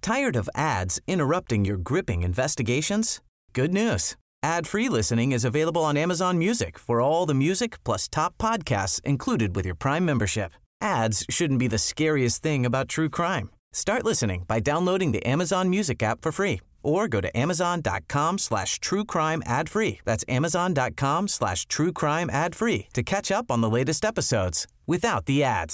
Tired of ads interrupting your gripping investigations? Good news. Ad-free listening is available on Amazon Music for all the music plus top podcasts included with your Prime membership. Ads shouldn't be the scariest thing about true crime. Start listening by downloading the Amazon Music app for free or go to amazon.com/truecrime ad-free. That's amazon.com/truecrime ad-free to catch up on the latest episodes without the ads.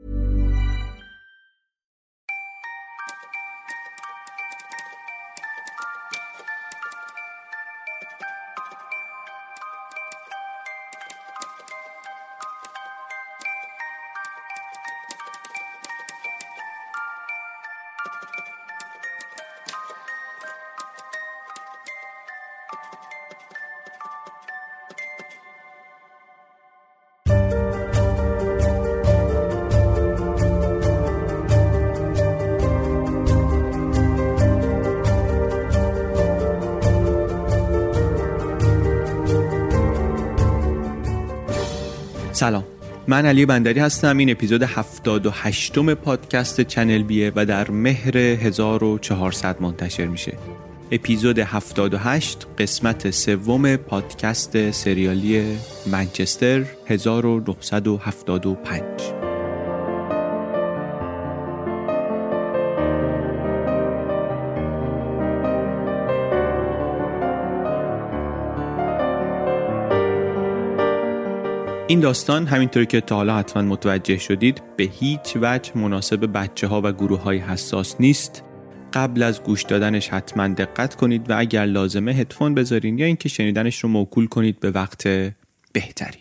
سلام، من علی بندری هستم. این اپیزود 78م پادکست چنل بیه و در مهر 1400 منتشر میشه. اپیزود 78 قسمت سوم پادکست سریالی منچستر 1975. این داستان همینطوری که تا حالا حتما متوجه شدید به هیچ وجه مناسب بچه‌ها و گروه‌های حساس نیست. قبل از گوش دادنش حتما دقت کنید و اگر لازمه هدفون بذارین یا اینکه شنیدنش رو موکول کنید به وقت بهتری.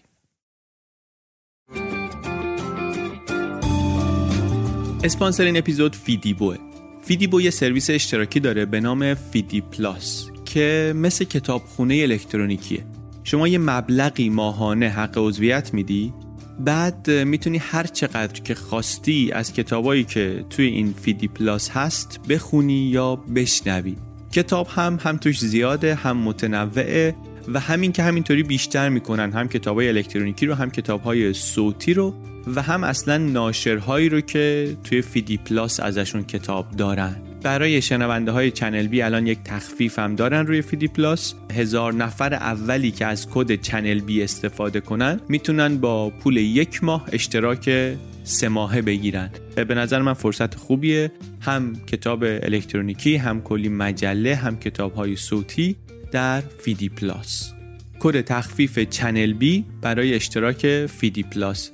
اسپانسر این اپیزود فیدیبوه. فیدیبو یه سرویس اشتراکی داره به نام فیدی پلاس که مثل کتابخونه الکترونیکیه. شما یه مبلغی ماهانه حق عضویت میدی، بعد میتونی هر چقدر که خواستی از کتابایی که توی این فیدی پلاس هست بخونی یا بشنوی. کتاب هم توش زیاده، هم متنوعه و همین که همینطوری بیشتر میکنن، هم کتابای الکترونیکی رو، هم کتابهای صوتی رو و هم اصلا ناشرهایی رو که توی فیدی پلاس ازشون کتاب دارن. برای شنونده های چنل بی الان یک تخفیف هم دارن روی فیدی پلاس. 1000 نفر اولی که از کد چنل بی استفاده کنن میتونن با پول 1 ماه اشتراک 3 ماهه بگیرن. به نظر من فرصت خوبیه، هم کتاب الکترونیکی، هم کلی مجله، هم کتاب های صوتی در فیدی پلاس. کد تخفیف چنل بی برای اشتراک فیدی پلاس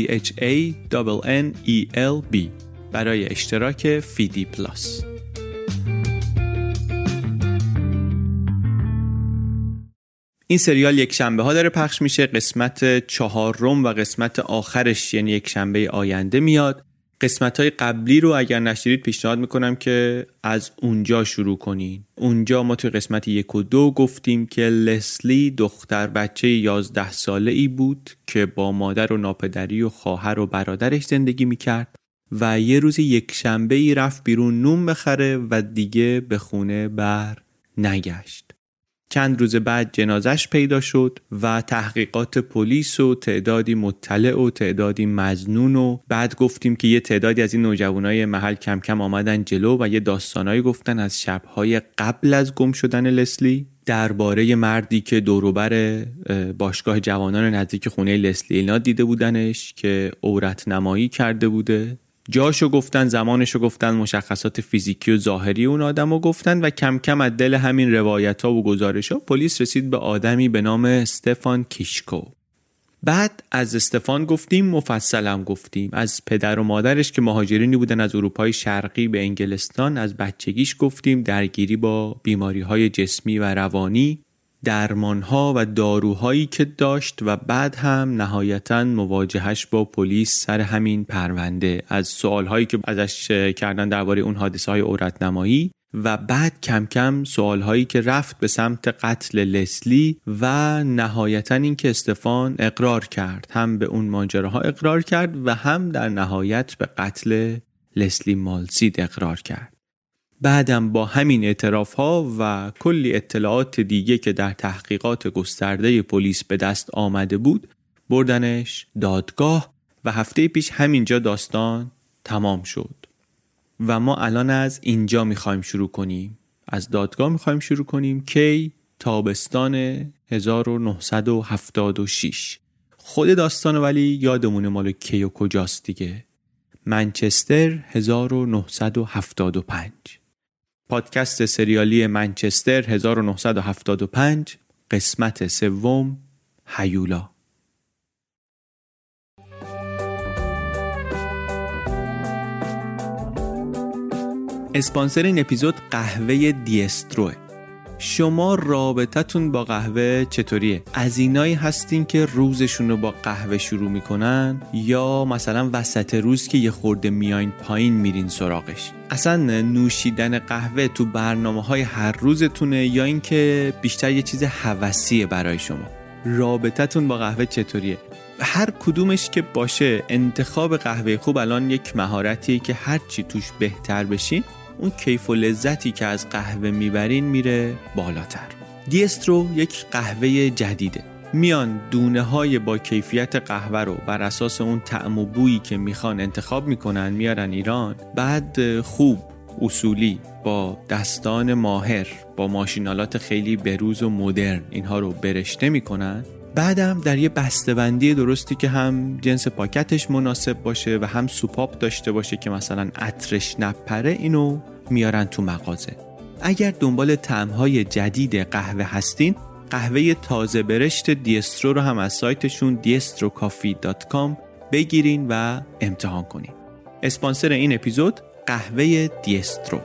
CHANNELB برای اشتراک فیدی پلاس. این سریال یک شنبه ها داره پخش میشه. قسمت 4 و قسمت آخرش یعنی یک شنبه آینده میاد. قسمت های قبلی رو اگر نشدید پیشنهاد میکنم که از اونجا شروع کنین. اونجا ما توی قسمت 1 و 2 گفتیم که لسلی دختر بچه 11 ساله ای بود که با مادر و ناپدری و خواهر و برادرش زندگی میکرد و یه روز یک شنبه ای رفت بیرون نون بخره و دیگه به خونه بر نگشت. چند روز بعد جنازش پیدا شد و تحقیقات پلیس و تعدادی مطلع و تعدادی مظنون و بعد گفتیم که یه تعدادی از این نوجوانای محل کم کم آمدن جلو و یه داستانایی گفتن از شبهای قبل از گم شدن لسلی درباره مردی که دوروبر باشگاه جوانان نزدیک خونه لسلی اینا دیده بودنش که عورت نمایی کرده بوده. جاشو گفتن، زمانشو گفتن، مشخصات فیزیکی و ظاهری اون آدمو گفتن و کم کم از دل همین روایت‌ها و گزارش‌ها پلیس رسید به آدمی به نام استفان کیشکو. بعد از استفان گفتیم، مفصلم گفتیم از پدر و مادرش که مهاجرینی بودن از اروپای شرقی به انگلستان، از بچگیش گفتیم، درگیری با بیماری‌های جسمی و روانی، درمان‌ها و داروهایی که داشت و بعد هم نهایتاً مواجهش با پلیس سر همین پرونده، از سوال‌هایی که ازش کردن درباره اون حادثه‌های عورت‌نمایی و بعد کم کم سوال‌هایی که رفت به سمت قتل لسلی و نهایتاً این که استفان اقرار کرد، هم به اون ماجراها اقرار کرد و هم در نهایت به قتل لسلی مالسید اقرار کرد. بعدم با همین اعتراف‌ها و کلی اطلاعات دیگه که در تحقیقات گسترده پلیس به دست آمده بود بردنش دادگاه و هفته پیش همینجا داستان تمام شد. و ما الان از اینجا میخوایم شروع کنیم، از دادگاه میخوایم شروع کنیم. کی؟ تابستان 1976. خود داستان ولی یادمونه مال کی و کجاست دیگه. منچستر 1975. پادکست سریالی منچستر 1975 قسمت سوم، هیولا. اسپانسر این اپیزود قهوه دیستروه. شما رابطتون با قهوه چطوریه؟ از اینایی هستین که روزشون رو با قهوه شروع میکنن یا مثلا وسط روز که یه خورده میاین پایین میرین سراغش؟ اصلا نوشیدن قهوه تو برنامه‌های هر روزتونه یا اینکه بیشتر یه چیز هوسیه برای شما؟ رابطتون با قهوه چطوریه؟ هر کدومش که باشه، انتخاب قهوه خوب الان یک مهارتیه که هر چی توش بهتر بشین اون کیف و لذتی که از قهوه میبرین میره بالاتر. دیسترو یک قهوه جدیده. میان دونه های با کیفیت قهوه رو بر اساس اون طعم و بویی که میخوان انتخاب میکنن میارن ایران، بعد خوب اصولی با دستان ماهر با ماشینالات خیلی بروز و مدرن اینها رو برشته میکنن. بعدم در یه بسته‌بندی درستی که هم جنس پاکتش مناسب باشه و هم سوپاپ داشته باشه که مثلا عطرش نپره، اینو میارن تو مغازه. اگر دنبال طعم‌های جدید قهوه هستین، قهوه تازه برشت دیسترو رو هم از سایتشون diestrocoffee.com بگیرین و امتحان کنین. اسپانسر این اپیزود قهوه دیسترو.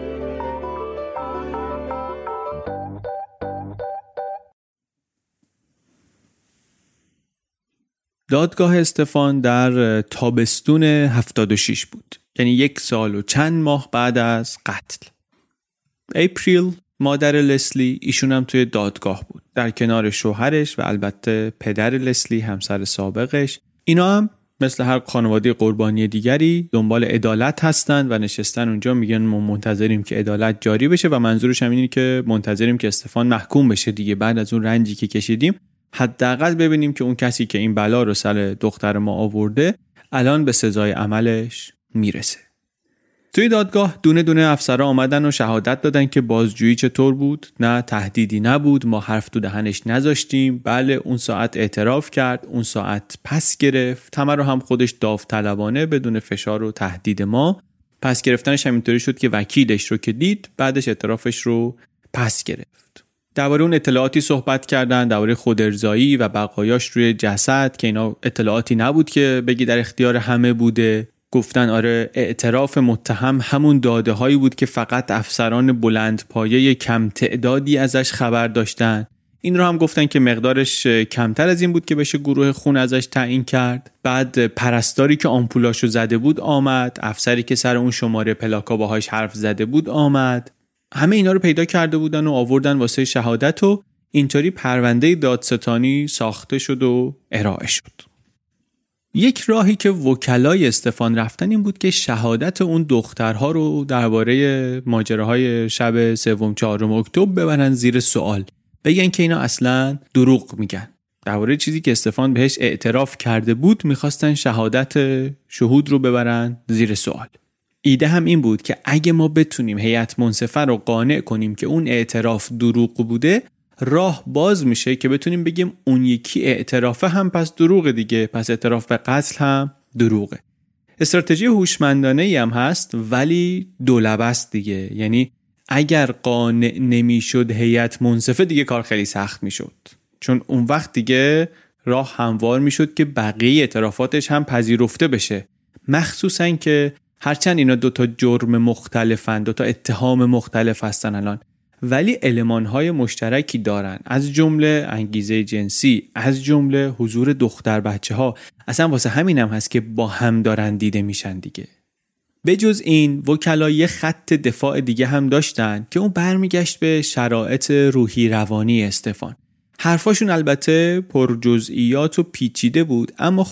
دادگاه استفان در تابستون 76 بود، یعنی 1 سال و چند ماه بعد از قتل. اپریل مادر لسلی، ایشون هم توی دادگاه بود در کنار شوهرش و البته پدر لسلی همسر سابقش. اینا هم مثل هر خانواده قربانی دیگری دنبال عدالت هستن و نشستن اونجا میگن ما منتظریم که عدالت جاری بشه و منظورش هم اینه که منتظریم که استفان محکوم بشه دیگه. بعد از اون رنجی که کشیدیم حداقل ببینیم که اون کسی که این بلا رو سر دختر ما آورده الان به سزای عملش میرسه. توی دادگاه دونه دونه افسرها آمدن و شهادت دادن که بازجویی چطور بود. نه تهدیدی نبود، ما حرف تو دهنش نذاشتیم. بله اون ساعت اعتراف کرد، اون ساعت پس گرفت، همه رو هم خودش داوطلبانه بدون فشار و تهدید ما. پس گرفتنش همینطوری شد که وکیلش رو که دید بعدش اعترافش رو پس گرفت. درباره اون اطلاعاتی صحبت کردن، درباره خودارضایی و بقایاش روی جسد که اینا اطلاعاتی نبود که بگی در اختیار همه بوده. گفتن آره اعتراف متهم همون داده هایی بود که فقط افسران بلند پایه کم تعدادی ازش خبر داشتن. این رو هم گفتن که مقدارش کمتر از این بود که بشه گروه خون ازش تعیین کرد. بعد پرستاری که آمپولاشو زده بود آمد، افسری که سر اون شماره پلاکا باهاش حرف زده بود آمد. همه اینا رو پیدا کرده بودن و آوردن واسه شهادت و اینطوری پرونده دادستانی ساخته شد و ارائه شد. یک راهی که وکلای استفان رفتن این بود که شهادت اون دخترها رو درباره ماجراهای شب 3-4 اکتبر ببرن زیر سوال، بگن که اینا اصلاً دروغ میگن. درباره چیزی که استفان بهش اعتراف کرده بود میخواستن شهادت شهود رو ببرن زیر سوال. ایده هم این بود که اگه ما بتونیم هیئت منصفه رو قانع کنیم که اون اعتراف دروغ بوده، راه باز میشه که بتونیم بگیم اون یکی اعترافه هم پس دروغه دیگه، پس اعتراف به قتل هم دروغه. استراتژی هوشمندانه‌ای هم هست ولی دولبه است دیگه. یعنی اگر قانع نمیشد هیئت منصفه دیگه کار خیلی سخت میشد، چون اون وقت دیگه راه هموار میشد که بقیه اعترافاتش هم پذیرفته بشه. مخصوصا که هرچند اینا دوتا جرم مختلفن، دوتا اتهام مختلف هستن الان، ولی المان‌های مشترکی دارن، از جمله انگیزه جنسی، از جمله حضور دختر بچه‌ها. اصلا واسه همین هم هست که با هم دارن دیده میشن دیگه. به جز این وکلا یه خط دفاع دیگه هم داشتن که اون برمیگشت به شرایط روحی روانی استفان. حرفاشون البته پر جزئیات و پیچیده بود، اما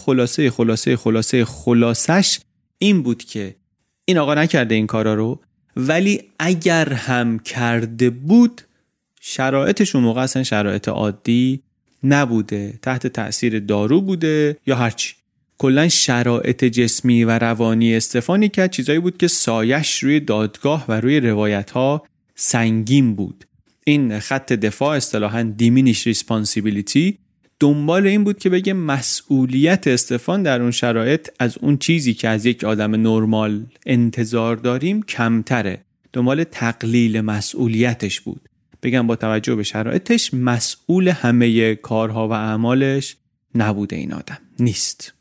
خلاصش این بود که این آقا نکرده این کارا رو، ولی اگر هم کرده بود شرایطش اون موقع اصلا شرایط عادی نبوده، تحت تأثیر دارو بوده یا هرچی. کلا شرایط جسمی و روانی استفان که چیزایی بود که سایش روی دادگاه و روی روایت‌ها سنگین بود. این خط دفاع اصطلاحاً diminish responsibility دنبال این بود که بگه مسئولیت استفان در اون شرایط از اون چیزی که از یک آدم نرمال انتظار داریم کمتره. دنبال تقلیل مسئولیتش بود. بگم با توجه به شرایطش مسئول همه کارها و اعمالش نبوده این آدم. نیست.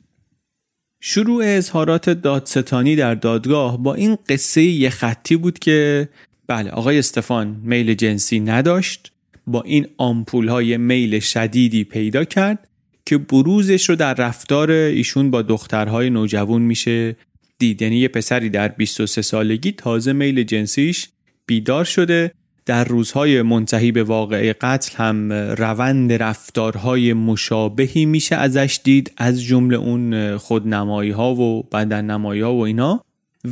شروع اظهارات دادستانی در دادگاه با این قصه یه خطی بود که بله آقای استفان میل جنسی نداشت، با این آمپول‌های میل شدیدی پیدا کرد که بروزش رو در رفتار ایشون با دخترهای نوجوان میشه دید. یعنی یه پسری در 23 سالگی تازه میل جنسیش بیدار شده. در روزهای منتهی به واقعه قتل هم روند رفتارهای مشابهی میشه ازش دید، از جمله اون خودنمایی‌ها و بدننمایی‌ها و اینا.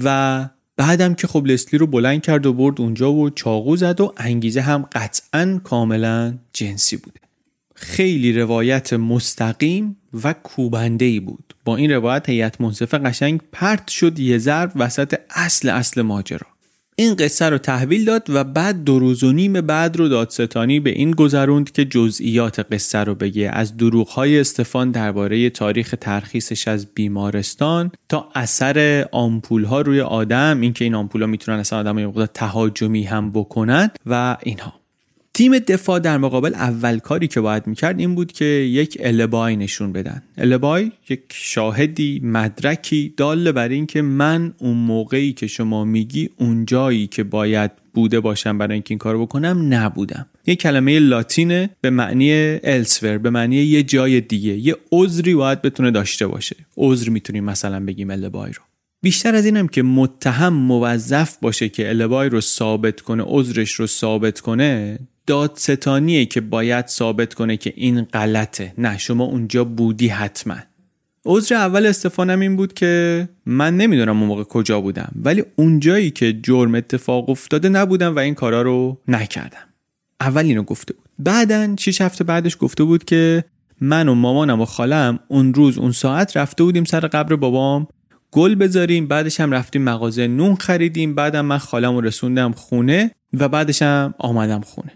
و بعدم که خب لسلی رو بلند کرد و برد اونجا و چاقو زد و انگیزه هم قطعاً کاملاً جنسی بوده. خیلی روایت مستقیم و کوبنده‌ای بود. با این روایت هیئت منصفه قشنگ پرت شد یه ضرب وسط اصل ماجرا. این قصه رو تحویل داد و بعد 2 روز و نیم بعد رو دادستانی به این گذروند که جزئیات قصه رو بگه، از دروغ‌های استفان درباره تاریخ ترخیصش از بیمارستان تا اثر آمپول‌ها روی آدم، اینکه این آمپول‌ها میتونن اصلا آدمو یه مقدار تهاجمی هم بکنن و اینها. تیم دفاع در مقابل اول کاری که باید میکرد این بود که یک البای نشون بدن. البای یک شاهدی، مدرکی دال بر این که من اون موقعی که شما میگی اون جایی که باید بوده باشم برای اینکه این کارو بکنم نبودم. یک کلمه لاتینه به معنی elsewhere، به معنی یه جای دیگه. یه عذری باید بتونه داشته باشه. عذر میتونیم مثلا بگیم البای رو. بیشتر از اینم که متهم موظف باشه که البای رو ثابت کنه، عذرش رو ثابت کنه، دادستانیه که باید ثابت کنه که این غلطه. نه شما اونجا بودی حتما. عذر اول استفانم این بود که من نمیدونم اون موقع کجا بودم، ولی اونجایی که جرم اتفاق افتاده نبودم و این کارا رو نکردم. اول اینو گفته بود. بعدن 6 هفته بعدش گفته بود که من و مامانم و خالم اون روز اون ساعت رفته بودیم سر قبر بابام گل بذاریم، بعدش هم رفتیم مغازه نون خریدیم، بعدم من خالمو رسوندم خونه و بعدش هم آمدم خونه.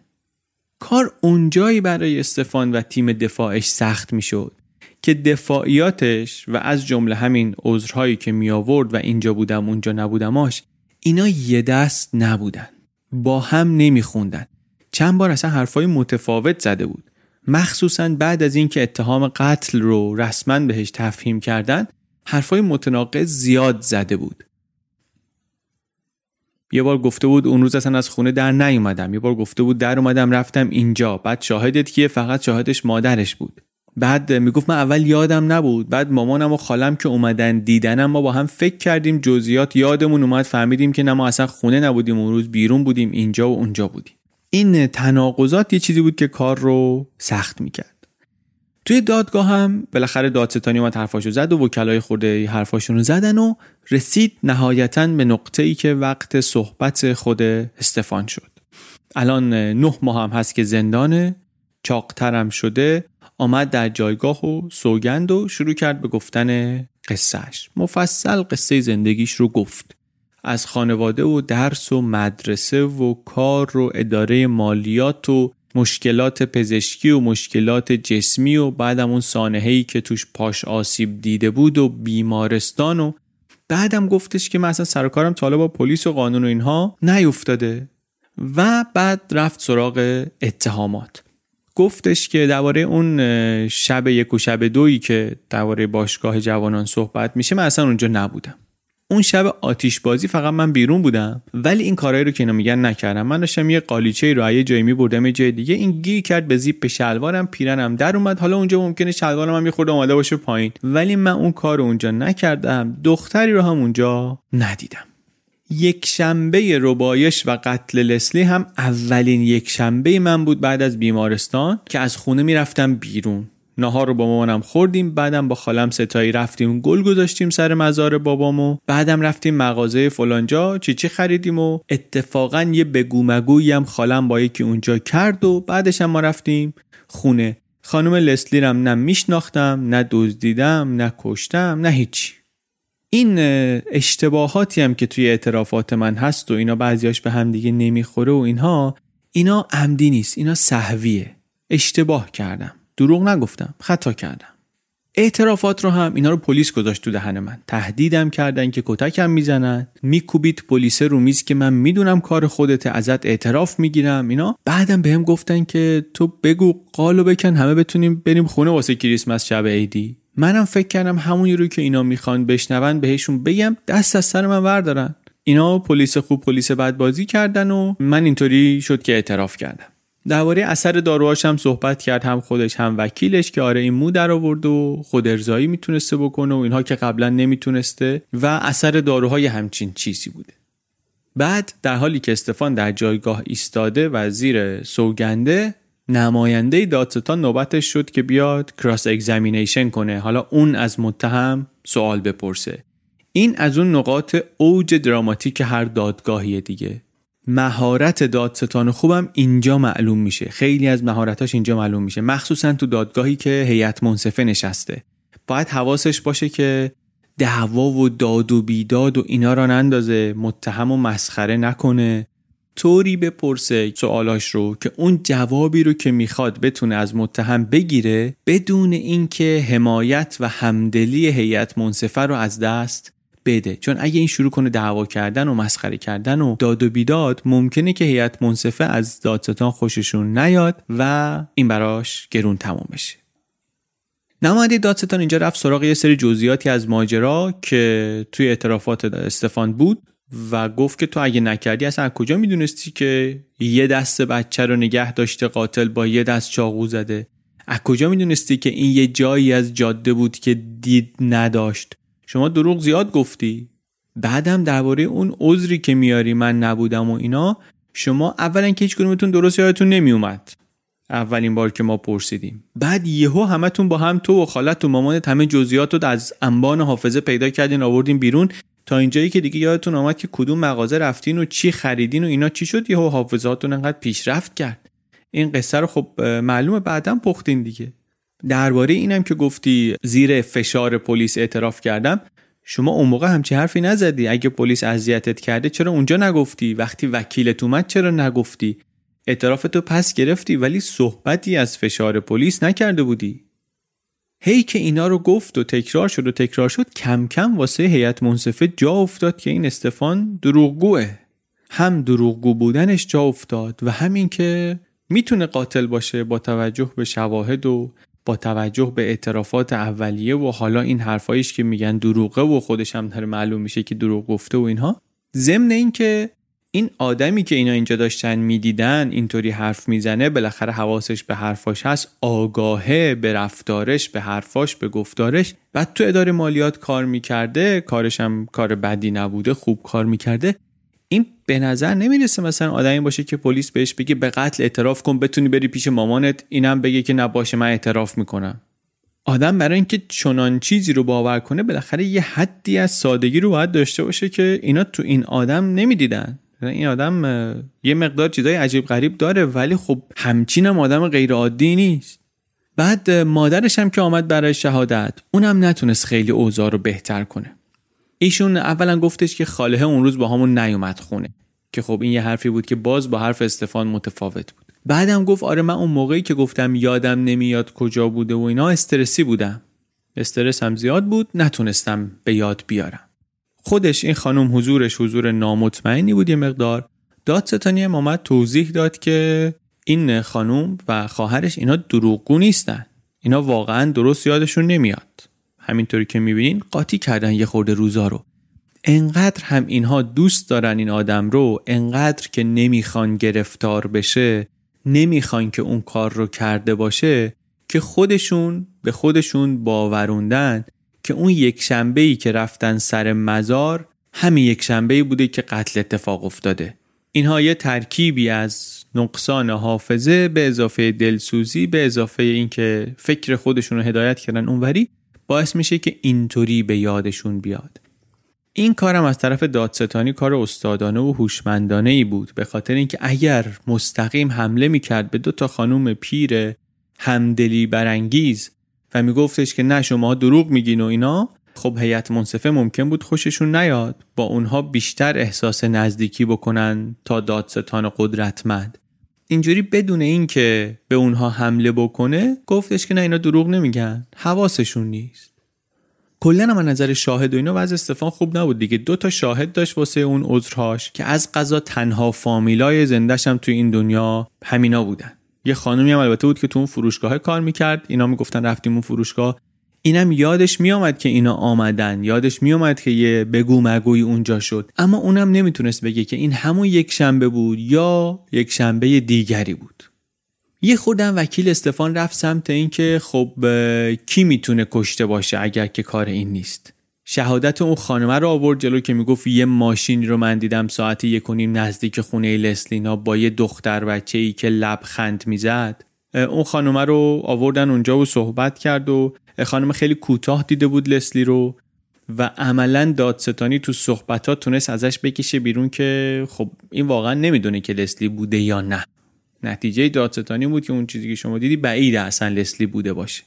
کار اونجایی برای استفان و تیم دفاعش سخت میشد که دفاعیاتش و از جمله همین عذرهایی که می آورد و اینجا بودم اونجا نبودماش، اینا یه دست نبودن، با هم نمیخوندن. چند بار اصلا حرفای متفاوت زده بود، مخصوصا بعد از اینکه اتهام قتل رو رسما بهش تفهیم کردن حرفای متناقض زیاد زده بود. یه بار گفته بود اون روز اصلا از خونه در نیومدم، یه بار گفته بود در اومدم رفتم اینجا، بعد شاهدت کیه؟ فقط شاهدش مادرش بود. بعد میگفت من اول یادم نبود، بعد مامانم و خالم که اومدن دیدنم ما با هم فکر کردیم جزئیات یادمون اومد، فهمیدیم که نه ما اصلا خونه نبودیم اون روز، بیرون بودیم، اینجا و اونجا بودیم. این تناقضات یه چیزی بود که کار رو سخت میکرد. توی دادگاه هم بالاخره دادستانی اومد حرفاشو زد و وکلای خورده حرفاشون رو زدن و رسید نهایتاً به نقطه‌ای که وقت صحبت خود استفان شد. الان 9 ماه هم هست که زندانه، چاق‌ترم شده، آمد در جایگاه و سوگند و شروع کرد به گفتن قصهش. مفصل قصه زندگیش رو گفت، از خانواده و درس و مدرسه و کار و اداره مالیات و مشکلات پزشکی و مشکلات جسمی و بعدم اون سانحه‌ای که توش پاش آسیب دیده بود و بیمارستان و بعدم گفتش که من اصلا سر کارم تا حالا با پلیس و قانون و اینها نیفتاده و بعد رفت سراغ اتهامات. گفتش که درباره اون شب 1 و شب 2 که درباره باشگاه جوانان صحبت میشه من اصلا اونجا نبودم. اون شب آتش بازی فقط من بیرون بودم، ولی این کارهایی رو که اینا میگن نکردم. من داشتم یه قالیچه‌ای رو یه جایی می‌بردم یه جای دیگه، این گیر کرد به زیپ شلوارم، پیرنم در اومد. حالا اونجا ممکنه شلوارم هم یه خورده اومده باشه پایین، ولی من اون کارو اونجا نکردم. دختری رو هم اونجا ندیدم. یک شنبه ربایش و قتل لسلی هم اولین یک شنبه من بود بعد از بیمارستان که از خونه میرفتم بیرون. ناهار رو با مامانم خوردیم، بعدم با خالم ستایی رفتیم گل گذاشتیم سر مزار بابامو، بعدم رفتیم مغازه فلانجا چی خریدیم و اتفاقا یه بگو مگویی هم خالم با یکی اونجا کرد و بعدش هم ما رفتیم خونه. خانم لسلی رم نه میشناختم، نه دزدیدم، نه کشتم، نه هیچی. این اشتباهاتی هم که توی اعترافات من هست و اینا بعضیاش به هم دیگه نمیخوره و اینا عمدی نیست، اینا سهویه. اشتباه کردم، دروغ نگفتم، خطا کردم. اعترافات رو هم اینا رو پلیس گذاشت تو دهن من، تهدیدم کردن که کتکم میزنن، میکوبید پلیس رو میز که من میدونم کار خودته، ازت اعتراف میگیرم. اینا بعدم بهم گفتن که تو بگو قالو بکن همه بتونیم بریم خونه واسه کریسمس شب عیدی. منم فکر کردم همونی رو که اینا میخوان بشنون بهشون بگم، دست از سر من بردارن. اینا پلیس خوب پلیس بد بازی کردن و من اینطوری شد که اعتراف کردم. درباره اثر داروهاش هم صحبت کرد، هم خودش هم وکیلش، که آره این مو در آورد و خود ارضایی میتونسته بکنه و اینها که قبلا نمیتونسته و اثر داروهای همچین چیزی بوده. بعد در حالی که استفان در جایگاه ایستاده و زیر سوگنده، نماینده دادستان نوبتش شد که بیاد کراس اگزامینیشن کنه. حالا اون از متهم سوال بپرسه. این از اون نقاط اوج دراماتیک هر دادگاهیه دیگه. مهارت دادستان خوبم اینجا معلوم میشه، خیلی از مهارتاش اینجا معلوم میشه، مخصوصا تو دادگاهی که هیئت منصفه نشسته. باید حواسش باشه که دعوا و داد و بیداد و اینا را نندازه، متهم و مسخره نکنه، طوری بپرسه سوالاش رو که اون جوابی رو که میخواد بتونه از متهم بگیره بدون اینکه حمایت و همدلی هیئت منصفه رو از دست بده. چون اگه این شروع کنه دعوا کردن و مسخره کردن و داد و بیداد، ممکنه که هیئت منصفه از دادستان خوششون نیاد و این براش گرون تموم بشه. نماینده دادستان اینجا رفت سراغ یه سری جزئیاتی از ماجرا که توی اعترافات استفان بود و گفت که تو اگه نکردی اصلا از کجا میدونستی که یه دست بچه رو نگه داشته قاتل با یه دست چاقو زده؟ از کجا میدونستی که این یه جایی از جاده بود که دید نداشت؟ شما دروغ زیاد گفتی. بعدم درباره اون عذری که میاری من نبودم و اینا، شما اولا که هیچ کدومتون درست یادتون نمیومد اولین بار که ما پرسیدیم، بعد یهو همتون با هم، تو و خالت و مامانت، همه جزئیات رو از انبان حافظه پیدا کردین آوردین بیرون تا اینجایی که دیگه یادتون اومد که کدوم مغازه رفتین و چی خریدین و اینا. چی شد یهو حافظه‌هاتون انقدر پیشرفت کرد؟ این قصه رو خب معلومه بعداً پختین دیگه. درباره اینم که گفتی زیر فشار پلیس اعتراف کردم، شما اون موقع همچی حرفی نزدی. اگه پلیس اذیتت کرده چرا اونجا نگفتی؟ وقتی وکیلت اومد چرا نگفتی؟ اعترافتو پس گرفتی ولی صحبتی از فشار پلیس نکرده بودی. هی که اینا رو گفت و تکرار شد، کم کم واسه هیئت منصفه جا افتاد که این استفان دروغگوه. هم دروغگو بودنش جا افتاد و همین که میتونه قاتل باشه با توجه به شواهد و با توجه به اعترافات اولیه و حالا این حرفایش که میگن دروغه و خودش هم داره معلوم میشه که دروغ گفته و اینها. ضمن این که این آدمی که اینا اینجا داشتن میدیدن اینطوری حرف میزنه، بالاخره حواسش به حرفاش هست، آگاهه به رفتارش، به حرفاش، به گفتارش. بعد تو اداره مالیات کار میکرده، کارش هم کار بدی نبوده، خوب کار میکرده. این به نظر نمیرسه مثلا آدمی باشه که پلیس بهش بگه به قتل اعتراف کن بتونی بری پیش مامانت، اینم بگه که نباشه من اعتراف میکنم. آدم برای اینکه چنان چیزی رو باور کنه بالاخره یه حدی از سادگی رو باید داشته باشه که اینا تو این آدم نمیدیدن. این آدم یه مقدار چیزای عجیب غریب داره ولی خب همچین هم آدم غیر عادی نیست. بعد مادرش هم که آمد برای شهادت، اونم نتونست خیلی اوضاع رو بهتر کنه. ایشون اولا گفتش که خاله اون روز با همون نیومد خونه، که خب این یه حرفی بود که باز با حرف استفان متفاوت بود. بعدم گفت آره من اون موقعی که گفتم یادم نمیاد کجا بوده و اینا استرسی بودم، استرس هم زیاد بود، نتونستم به یاد بیارم. خودش این خانم حضور نامطمئنی بود یه مقدار. دادستانی هم آمد توضیح داد که این خانم و خواهرش اینا دروغگو نیستن، اینا واقعا درست یادشون نمیاد. همینطوری که میبینین قاطی کردن یه خورده روزا رو. انقدر هم اینها دوست دارن این آدم رو، انقدر که نمیخوان گرفتار بشه، نمیخوان که اون کار رو کرده باشه، که خودشون به خودشون باوروندن که اون یک شنبه‌ای که رفتن سر مزار همین یک شنبه‌ای بوده که قتل اتفاق افتاده. اینها یه ترکیبی از نقصان حافظه به اضافه دلسوزی به اضافه این که فکر خودشون رو هدایت کردن اونوری باعث میشه که اینطوری به یادشون بیاد. این کارم از طرف دادستانی کار استادانه و هوشمندانه‌ای بود، به خاطر اینکه اگر مستقیم حمله میکرد به 2 خانم پیر همدلی برانگیز و میگفتش که نه شما دروغ میگین و اینا، خب هیئت منصفه ممکن بود خوششون نیاد، با اونها بیشتر احساس نزدیکی بکنن تا دادستان قدرتمند. اینجوری بدون این که به اونها حمله بکنه گفتش که نه اینا دروغ نمیگن، حواسشون نیست. کلا هم از نظر شاهد و اینا وضع استفان خوب نبود دیگه. 2 شاهد داشت واسه اون عذرهاش که از قضا تنها فامیلای زنده‌ش هم توی این دنیا همینا بودن. یه خانومی هم البته بود که تو اون فروشگاه کار میکرد، اینا میگفتن رفتیم اون فروشگاه، اینم یادش میامد که اینا آمدن، یادش میامد که یه بگو مگوی اونجا شد، اما اونم نمیتونست بگه که این همون یک شنبه بود یا یک شنبه دیگری بود. یه خوردن وکیل استفان رفت سمت این که خب کی میتونه کشته باشه اگر که کار این نیست. شهادت اون خانمه رو آورد جلو که میگفت یه ماشینی رو من دیدم ساعت 1:30 نزدیک خونه لسلینا با یه دختر بچه‌ای که لبخند میزد. اون خانمه رو آوردن اونجا و صحبت کرد و خانم خیلی کوتاه دیده بود لسلی رو و عملاً دادستانی تو صحبتات تونست ازش بکشه بیرون که خب این واقعا نمیدونه که لسلی بوده یا نه. نتیجه دادستانی بود که اون چیزی که شما دیدی بعیده اصلا لسلی بوده باشه.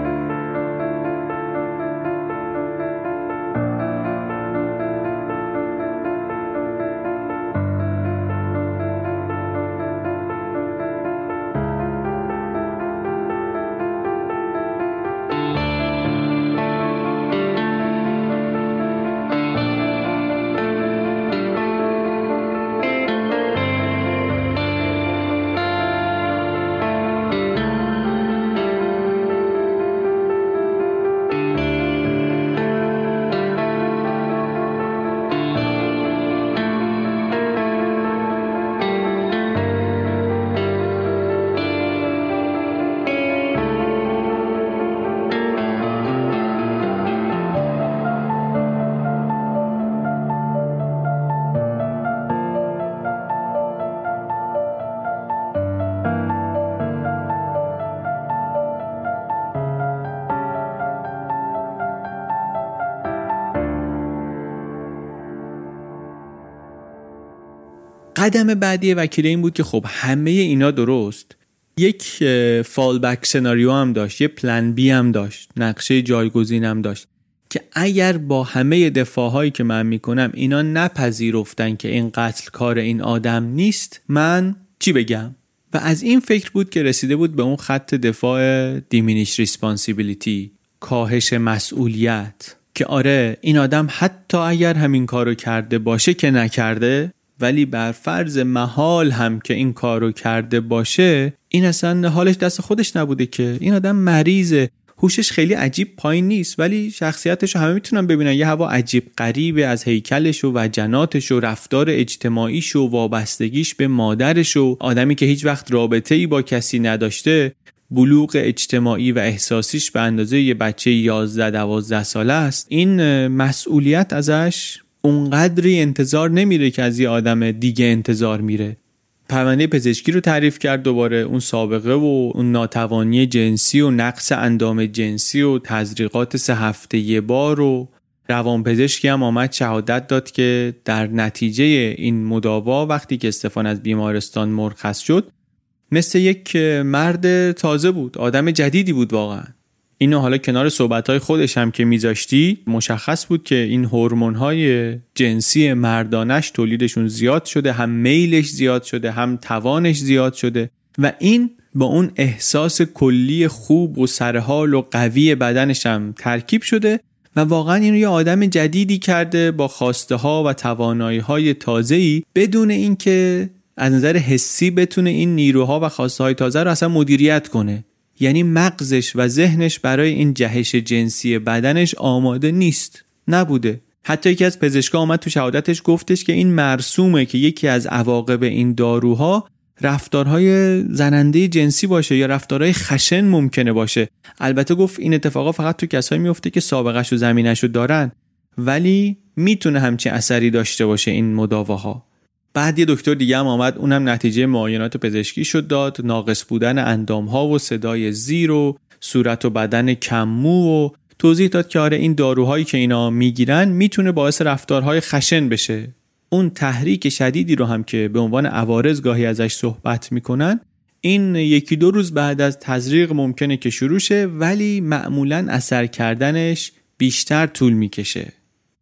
قدم بعدی وکیل این بود که خب همه اینا درست، یک فال بک سناریو هم داشت، یه پلن بی هم داشت، نقشه جایگزین هم داشت که اگر با همه دفاعهایی که من میکنم اینا نپذیرفتن که این قتل کار این آدم نیست، من چی بگم؟ و از این فکر بود که رسیده بود به اون خط دفاع دیمینیش ریسپانسیبیلیتی، کاهش مسئولیت، که آره این آدم حتی اگر همین کارو کرده باشه که نکرده، ولی بر فرض محال هم که این کارو کرده باشه، این اصلا حالش دست خودش نبوده که این آدم مریضه، هوشش خیلی عجیب پایین نیست ولی شخصیتشو همه میتونن ببینن، یه هوا عجیب غریبه از هیکلش و وجناتش و رفتار اجتماعیش و وابستگیش به مادرش و آدمی که هیچ وقت رابطه‌ای با کسی نداشته، بلوغ اجتماعی و احساسیش به اندازه یه بچه 11-12 ساله است. این مسئولیت ازش اونقدری انتظار نمیره که از یه آدم دیگه انتظار میره. پرونده پزشکی رو تعریف کرد دوباره، اون سابقه و اون ناتوانی جنسی و نقص اندام جنسی و تزریقات 3 هفته یه بار، و روانپزشکی هم آمد شهادت داد که در نتیجه این مداوا وقتی که استفان از بیمارستان مرخص شد مثل یک مرد تازه بود، آدم جدیدی بود واقعا. اینو حالا کنار صحبت‌های خودش هم که میذاشتی مشخص بود که این هورمون‌های جنسی مردانش تولیدشون زیاد شده، هم میلش زیاد شده هم توانش زیاد شده و این با اون احساس کلی خوب و سرحال و قوی بدنش هم ترکیب شده و واقعا اینو یه آدم جدیدی کرده با خواسته‌ها و توانایی‌های تازه‌ای، بدون اینکه از نظر حسی بتونه این نیروها و خواسته‌های تازه رو اصلا مدیریت کنه. یعنی مغزش و ذهنش برای این جهش جنسی بدنش آماده نیست، نبوده. حتی یکی از پزشکا اومد تو شهادتش گفتش که این مرسومه که یکی از عواقب این داروها رفتارهای زننده جنسی باشه یا رفتارهای خشن ممکنه باشه. البته گفت این اتفاقا فقط تو کسایی میفته که سابقه‌شو زمینه‌شو دارن، ولی میتونه همچین اثری داشته باشه این مداواها. بعد یه دکتر دیگه هم آمد، اونم نتیجه معاینات پزشکی شد داد، ناقص بودن اندام‌ها و صدای زیر و صورت و بدن کم مو، و توضیح داد که آره این داروهایی که اینا میگیرن میتونه باعث رفتارهای خشن بشه. اون تحریک شدیدی رو هم که به عنوان عوارض گاهی ازش صحبت میکنن، این 1-2 روز بعد از تزریق ممکنه که شروع شه، ولی معمولاً اثر کردنش بیشتر طول میکشه.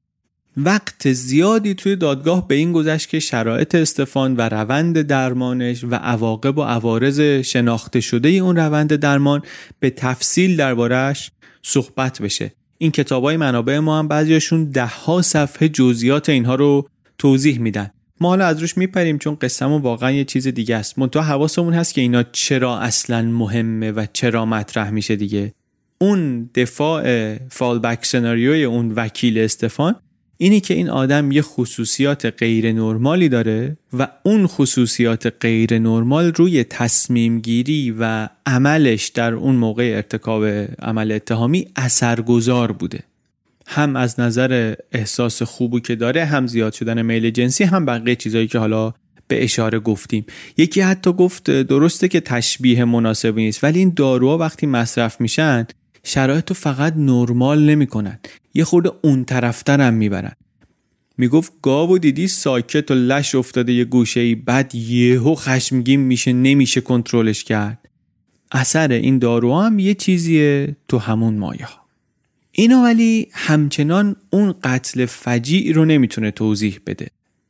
وقت زیادی توی دادگاه به این گذشت که شرایط استفان و روند درمانش و عواقب و عوارض شناخته شده اون روند درمان به تفصیل درباره‌اش صحبت بشه. این کتابای منابع ما هم بعضیاشون 10 صفحه جزئیات اینها رو توضیح میدن. ما حالا از روش میپریم چون قصه‌مون واقعا یه چیز دیگه است. منتها حواسمون هست که اینا چرا اصلا مهمه و چرا مطرح میشه دیگه. اون دفاع فالبک سناریوی اون وکیل استفان اینی که این آدم یه خصوصیات غیر نرمالی داره و اون خصوصیات غیر نرمال روی تصمیم گیری و عملش در اون موقع ارتکاب عمل اتهامی اثرگذار بوده. هم از نظر احساس خوبی که داره، هم زیاد شدن میل جنسی، هم بقیه چیزایی که حالا به اشاره گفتیم. یکی حتی گفت درسته که تشبیه مناسبی نیست، ولی این داروها وقتی مصرف میشن شرایطو فقط نرمال نمیکنن، یه خورده اون طرفتر هم میبرن. میگفت گاو دیدی ساکت و لش افتاده یه گوشه‌ای، بعد یهو خشمگین میشه، نمیشه کنترلش کرد. اثر این داروها هم یه چیزیه تو همون مایه ها. اینا ولی همچنان اون قتل فجیع رو نمیتونه توضیح بده.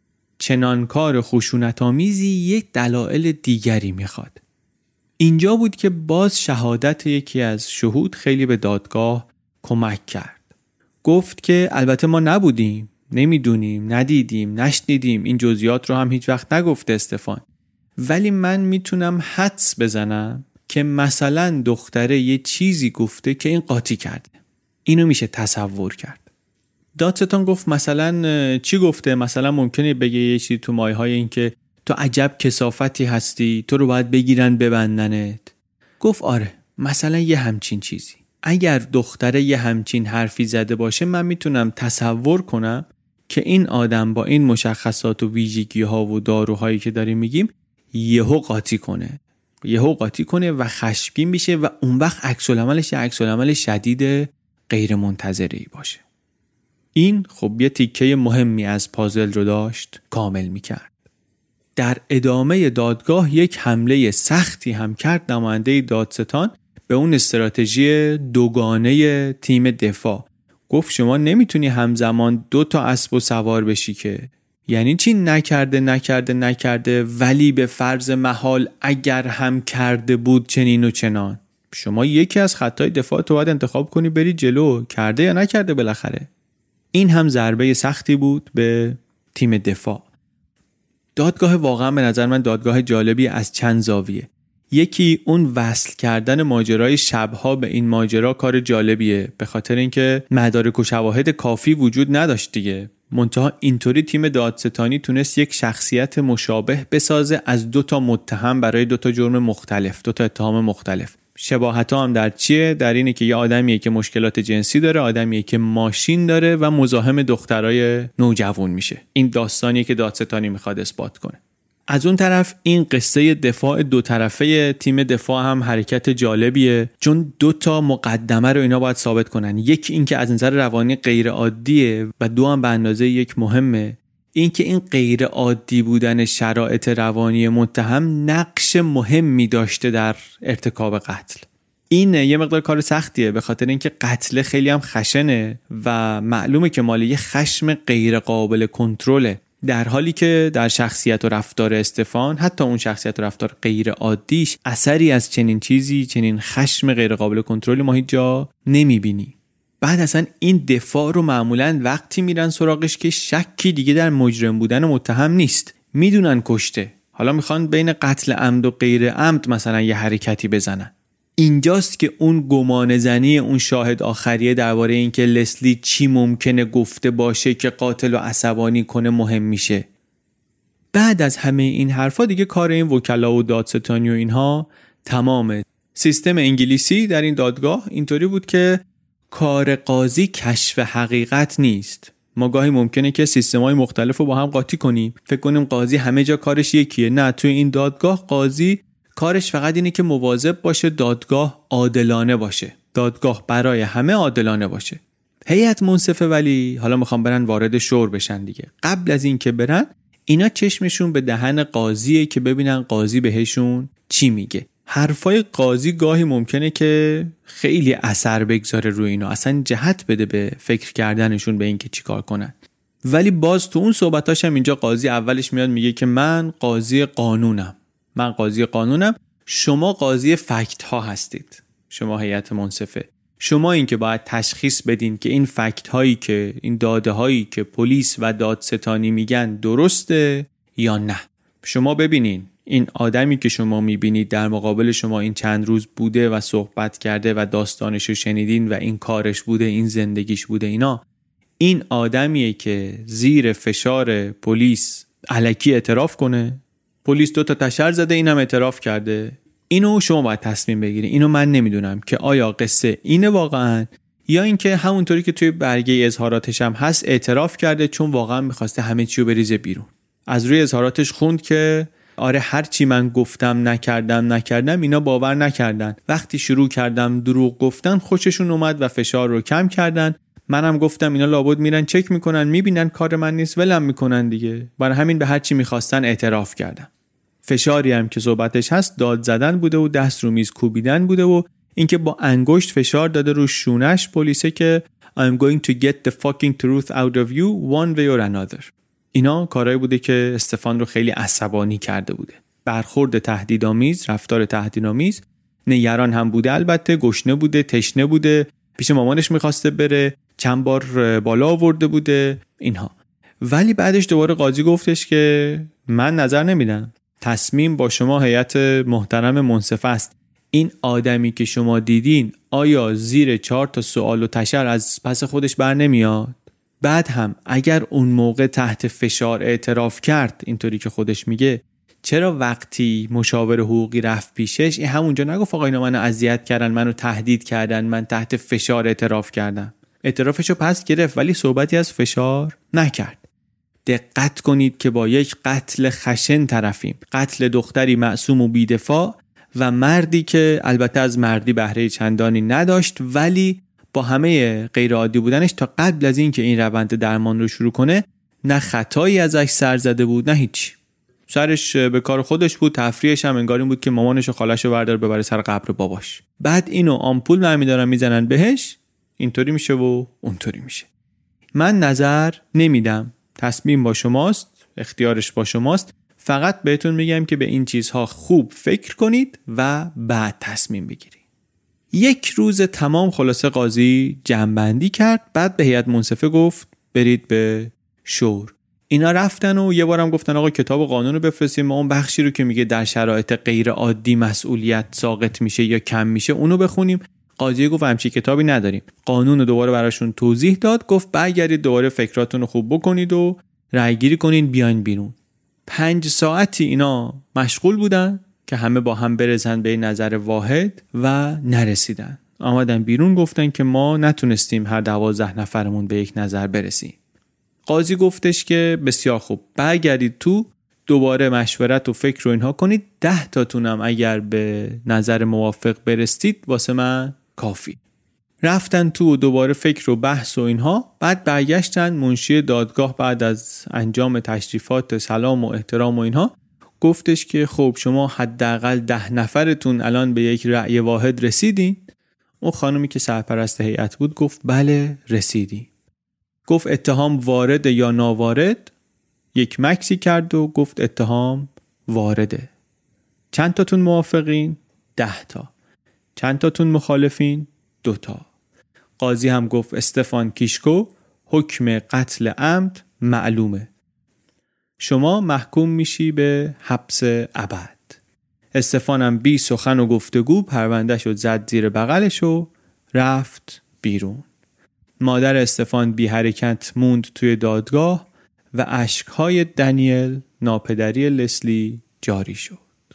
چنان کار خشونت‌آمیزی یک دلایل دیگری میخواد. اینجا بود که باز شهادت یکی از شهود خیلی به دادگاه کمک کرد. گفت که البته ما نبودیم، نمیدونیم، ندیدیم، نشنیدیم، این جزئیات رو هم هیچ وقت نگفته استفان، ولی من میتونم حدس بزنم که مثلا دختره یه چیزی گفته که این قاطی کرده. اینو میشه تصور کرد. دادستان گفت مثلا چی گفته؟ مثلا ممکنه بگه یه چیزی تو مایه‌های این که تو عجب کثافتی هستی، تو رو باید بگیرن ببندنت. گفت آره، مثلا یه همچین چیزی. اگر دختره یه همچین حرفی زده باشه، من میتونم تصور کنم که این آدم با این مشخصات و ویژگی‌ها و داروهایی که داریم میگیم یهو قاطی کنه و خشمگین بشه و اون وقت عکس‌العملش عکس‌العمل شدید غیر منتظره‌ای باشه. این خب یه تیکه مهمی از پازل رو داشت کامل میکرد. در ادامه دادگاه یک حمله سختی هم کرد نماینده دادستان به اون استراتژی دوگانه تیم دفاع. گفت شما نمیتونی همزمان 2 اسب و سوار بشی که. یعنی چی نکرده ولی به فرض محال اگر هم کرده بود چنین و چنان. شما یکی از خطای دفاع تو باید انتخاب کنی بری جلو، کرده یا نکرده بالاخره. این هم ضربه سختی بود به تیم دفاع. دادگاه واقعا به نظر من دادگاه جالبی از چند زاویه. یکی اون وصل کردن ماجرای شبها به این ماجرا کار جالبیه، به خاطر اینکه مدارک و شواهد کافی وجود نداشت دیگه. منتها اینطوری تیم دادستانی تونست یک شخصیت مشابه بسازه از 2 متهم برای 2 جرم مختلف، 2 اتهام مختلف. شباهت‌ها هم در چیه؟ در اینه که یه آدمیه که مشکلات جنسی داره، آدمیه که ماشین داره و مزاحم دخترای نوجوان میشه. این داستانیه که دادستانی میخواد اثبات کنه. از اون طرف این قصه دفاع 2 طرفه تیم دفاع هم حرکت جالبیه، چون 2 مقدمه رو اینا باید ثابت کنن. یک این که از نظر روانی غیر عادیه و 2 هم به اندازه یک مهمه، این که این غیر عادی بودن شرایط روانی متهم نقش مهمی داشته در ارتکاب قتل. این یه مقدار کار سختیه، به خاطر اینکه قتل خیلی هم خشنه و معلومه که مال یه خشم غیر قابل کنترله، در حالی که در شخصیت و رفتار استفان، حتی اون شخصیت و رفتار غیر عادیش، اثری از چنین چیزی، چنین خشم غیر قابل کنترلی ما هیچ جا نمیبینی. بعد اصلا این دفاع رو معمولاً وقتی میرن سراغش که شکی دیگه در مجرم بودن متهم نیست، میدونن کشته، حالا میخوان بین قتل عمد و غیر عمد مثلا یه حرکتی بزنن. اینجاست که اون گمان زنی اون شاهد آخریه درباره این که لسلی چی ممکنه گفته باشه که قاتل رو عصبانی کنه مهم میشه. بعد از همه این حرفا دیگه کار این وکلا و دادستانی و اینها تمامه. سیستم انگلیسی در این دادگاه اینطوری بود که کار قاضی کشف حقیقت نیست. ما گاهی ممکنه که سیستم‌های مختلف رو با هم قاطی کنیم، فکر کنیم قاضی همه جا کارش یکیه. نه، توی این دادگاه قاضی کارش فقط اینه که مواظب باشه دادگاه عادلانه باشه، دادگاه برای همه عادلانه باشه. هیئت منصفه ولی حالا میخوام برن وارد شور بشن دیگه. قبل از این که برن اینا چشمشون به دهن قاضیه که ببینن قاضی بهشون چی میگه. حرفای قاضی گاهی ممکنه که خیلی اثر بگذاره روی اینا، اصلا جهت بده به فکر کردنشون به این که چی کار کنن. ولی باز تو اون صحبتاش هم اینجا قاضی اولش میاد میگه که من قاضی قانونم، شما قاضی فکت ها هستید، شما هیئت منصفه، شما این که باید تشخیص بدین که این فکت هایی که این داده هایی که پلیس و دادستانی میگن درسته یا نه. شما ببینین این آدمی که شما میبینید در مقابل شما این چند روز بوده و صحبت کرده و داستانشو شنیدین و این کارش بوده، این زندگیش بوده، اینا این آدمیه که زیر فشار پلیس الکی اعتراف کنه؟ پلیس 2 تا تشر زده، اینم اعتراف کرده. اینو شما باید تصمیم بگیرید. اینو من نمیدونم که آیا قصه اینه واقعا یا اینکه همونطوری که توی برگه اظهاراتش هم هست اعتراف کرده چون واقعا میخواسته همه چیو بریزه بیرون. از روی اظهاراتش خوند که آره هر چی من گفتم نکردم اینا باور نکردن، وقتی شروع کردم دروغ گفتن خوششون اومد و فشار رو کم کردن، منم گفتم اینا لابد میرن چک میکنن میبینن کار من نیست ولم میکنن دیگه، برای همین به هر چی میخواستن اعتراف کردم. فشاری هم که صحبتش هست داد زدن بوده و دست رو میز کوبیدن بوده و اینکه با انگشت فشار داده رو شونش پلیسه که I'm going to get the fucking truth out of you one way or another. اینا کارهایی بوده که استفان رو خیلی عصبانی کرده بوده. برخورد تهدیدآمیز، رفتار تهدیدآمیز، نگران هم بوده، البته گشنه بوده، تشنه بوده، پیش مامانش میخواسته بره، چند بار بالا آورده بوده اینها. ولی بعدش دوباره قاضی گفتش که من نظر نمیدم، تصمیم با شما هیئت محترم منصفه است. این آدمی که شما دیدین آیا زیر 4 تا سوال و تشر از پس خودش بر نمیاد؟ بعد هم اگر اون موقع تحت فشار اعتراف کرد اینطوری که خودش میگه، چرا وقتی مشاور حقوقی رفت پیشش این همونجا نگفت آقا اینا منو اذیت کردن، منو تهدید کردن، من تحت فشار اعتراف کردم؟ اعترافشو پس گرفت ولی صحبتی از فشار نکرد. دقت کنید که با یک قتل خشن طرفیم، قتل دختری معصوم و بی‌دفاع و مردی که البته از مردی بهره چندانی نداشت ولی با همه غیر عادی بودنش تا قبل از این که این روند درمان رو شروع کنه نه خطایی ازش سر زده بود نه هیچ. سرش به کار خودش بود، تفریحش هم انگار این بود که مامانش و خالش رو بردار ببره سر قبر باباش. بعد اینو آمپول برمی‌دارن میزنن بهش، اینطوری میشه و اونطوری میشه. من نظر نمیدم، تصمیم با شماست، اختیارش با شماست. فقط بهتون میگم که به این چیزها خوب فکر کنید و بعد تصمیم بگیرید. 1 روز تمام خلاصه قاضی جمع‌بندی کرد، بعد به هیئت منصفه گفت برید به شور. اینا رفتن و یه بارم گفتن آقا کتاب و قانون رو بفرستیم، ما اون بخشی رو که میگه در شرایط غیر عادی مسئولیت ساقط میشه یا کم میشه اونو بخونیم. قاضی گفت همچین کتابی نداریم. قانون رو دوباره براشون توضیح داد، گفت برگردید دوباره فکراتون رو خوب بکنید و رأی گیری کنین بیاین بیرون. 5 ساعتی اینا مشغول بودن که همه با هم برسن به نظر واحد و نرسیدن. آمدن بیرون گفتن که ما نتونستیم هر 12 نفرمون به یک نظر برسیم. قاضی گفتش که بسیار خوب، برگردید تو دوباره مشورت و فکر رو اینها کنید، 10 تاتونم اگر به نظر موافق برستید واسه من کافی. رفتن تو و دوباره فکر و بحث و اینها. بعد برگشتن منشی دادگاه بعد از انجام تشریفات سلام و احترام و اینها گفتش که خب شما حداقل 10 نفرتون الان به یک رأی واحد رسیدین؟ اون خانومی که سرپرست هیئت بود گفت بله رسیدی. گفت اتهام وارد یا ناوارد؟ یک مکسی کرد و گفت اتهام وارده. چند تاتون موافقین؟ 10 تا. چند تاتون مخالفین؟ 2 تا. قاضی هم گفت استفان کیشکو حکم قتل عمد معلومه، شما محکوم میشی به حبس ابد. استفانم بی سخن و گفتگو پرونده شد زد زیر بغلش و رفت بیرون. مادر استفان بی حرکت موند توی دادگاه و اشکهای دنیل ناپدری لسلی جاری شد.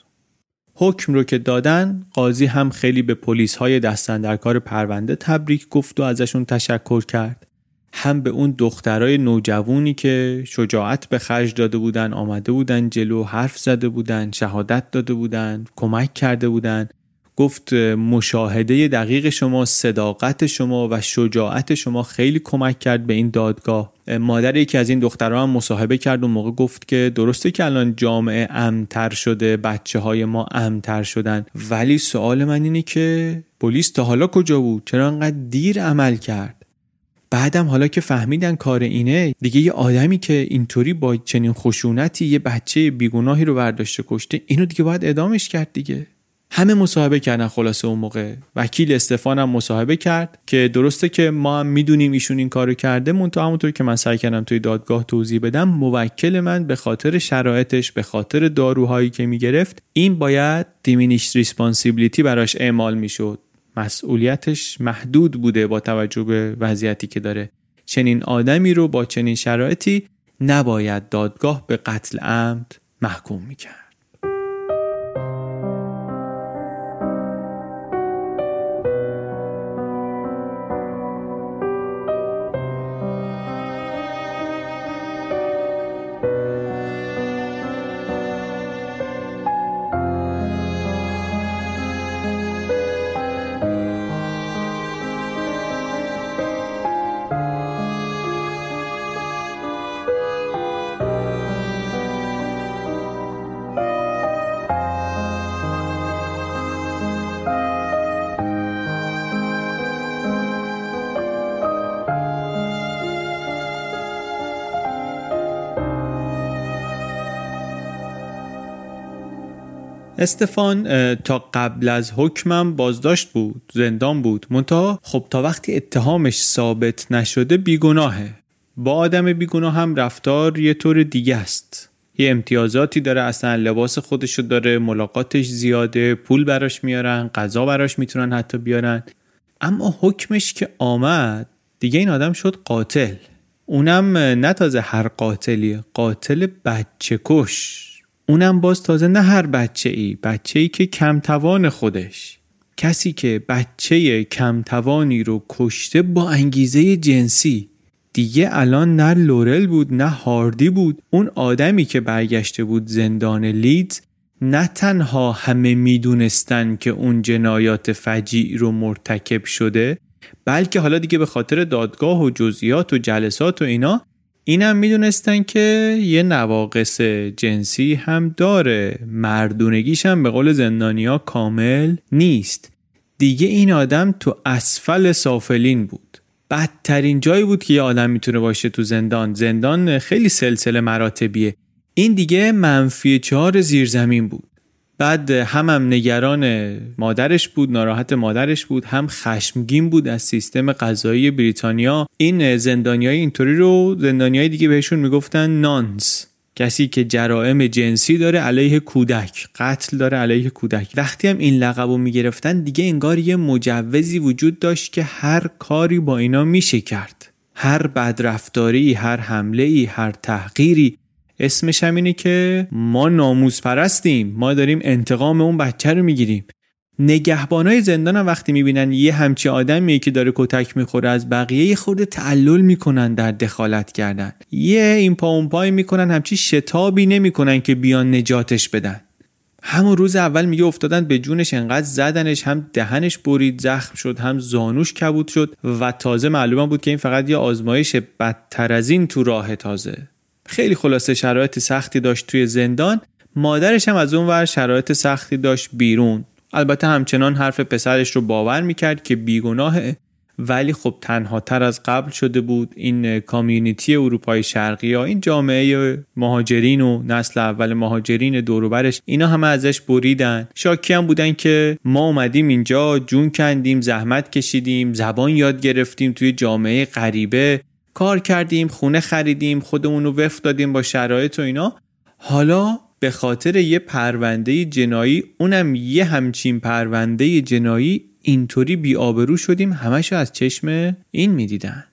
حکم رو که دادن، قاضی هم خیلی به پلیس های دستاندرکار پرونده تبریک گفت و ازشون تشکر کرد، هم به اون دخترای نوجوانی که شجاعت به خرج داده بودن، آمده بودن جلو، حرف زده بودن، شهادت داده بودن، کمک کرده بودن. گفت مشاهده دقیق شما، صداقت شما و شجاعت شما خیلی کمک کرد به این دادگاه. مادر یکی از این دخترها هم مصاحبه کرد و موقع گفت که درسته که الان جامعه امن‌تر شده، بچه‌های ما امن‌تر شدن، ولی سوال من اینه که پلیس تا حالا کجا بود؟ چرا انقدر دیر عمل کرد؟ بعدم حالا که فهمیدن کار اینه، دیگه یه آدمی که اینطوری با چنین خشونتی یه بچه بیگناهی رو برداشته کشته، اینو دیگه باید اعدامش کرد دیگه. همه مصاحبه کردن خلاصه اون موقع. وکیل استفان هم مصاحبه کرد که درسته که ما هم میدونیم ایشون این کارو کرده، منتها همونطور که من سعی کردم توی دادگاه توضیح بدم، موکل من به خاطر شرایطش، به خاطر داروهایی که میگرفت، این باید diminished responsibility براش اعمال میشد. مسئولیتش محدود بوده با توجه به وضعیتی که داره. چنین آدمی رو با چنین شرایطی نباید دادگاه به قتل عمد محکوم میکرد. استفان تا قبل از حکمم بازداشت بود، زندان بود، منتها خب تا وقتی اتهامش ثابت نشده بیگناهه. با آدم بیگناه هم رفتار یه طور دیگه است. یه امتیازاتی داره، اصلا لباس خودشو داره، ملاقاتش زیاده، پول براش میارن، غذا براش میتونن حتی بیارن. اما حکمش که آمد دیگه این آدم شد قاتل. اونم نه تازه هر قاتلی، قاتل بچه کش. اونم باز تازه نه هر بچه‌ای که کمتوان خودش. کسی که بچه کمتوانی رو کشته با انگیزه جنسی. دیگه الان نه لورل بود نه هاردی بود. اون آدمی که برگشته بود زندان لیدز، نه تنها همه میدونستن که اون جنایات فجیع رو مرتکب شده، بلکه حالا دیگه به خاطر دادگاه و جزئیات و جلسات و اینم میدونستن که یه نواقص جنسی هم داره، مردونگیش هم به قول زندانیا کامل نیست. دیگه این آدم تو اسفل سافلین بود. بدترین جایی بود که یه آدم میتونه باشه تو زندان. زندان خیلی سلسله مراتبیه. این دیگه -4 زیرزمین بود. بعد هم نگران مادرش بود، ناراحت مادرش بود، هم خشمگین بود از سیستم قضایی بریتانیا. این زندانیای اینطوری رو زندانیای دیگه بهشون میگفتن نانز، کسی که جرائم جنسی داره علیه کودک، قتل داره علیه کودک. وقتی هم این لقبو میگرفتن دیگه انگار یه مجوزی وجود داشت که هر کاری با اینا میشه کرد. هر بدرفتاری، هر حمله‌ای، هر تحقیری. اسمش هم اینه که ما ناموس پرستیم، ما داریم انتقام اون بچه رو میگیریم. نگهبانای زندان هم وقتی میبینن یه همچی آدمیه که داره کتک میخوره از بقیه، یه خورده تعلل میکنن در دخالت کردن، یه این پا اون پای میکنن، همچی شتابی نمیکنن که بیان نجاتش بدن. همون روز اول میگه افتادن به جونش، انقدر زدنش، هم دهنش برید زخم شد، هم زانوش کبود شد و تازه معلوم بود که این فقط یه آزمایش، بدتر از این تو راه. تازه خیلی خلاصه شرایط سختی داشت توی زندان. مادرش هم از اون ور شرایط سختی داشت بیرون. البته همچنان حرف پسرش رو باور میکرد که بیگناهه، ولی خب تنها تر از قبل شده بود. این کامیونیتی اروپای شرقی ها، این جامعه مهاجرین و نسل اول مهاجرین دوروبرش، اینا همه ازش بریدن. شاکی هم بودن که ما اومدیم اینجا، جون کندیم، زحمت کشیدیم، زبان یاد گرفتیم، توی جامعه غریبه کار کردیم، خونه خریدیم، خودمون رو وفق دادیم با شرایط و اینا. حالا به خاطر یه پرونده جنایی، اونم یه همچین پرونده جنایی، اینطوری بی‌آبرو شدیم، همشو از چشم این میدیدن.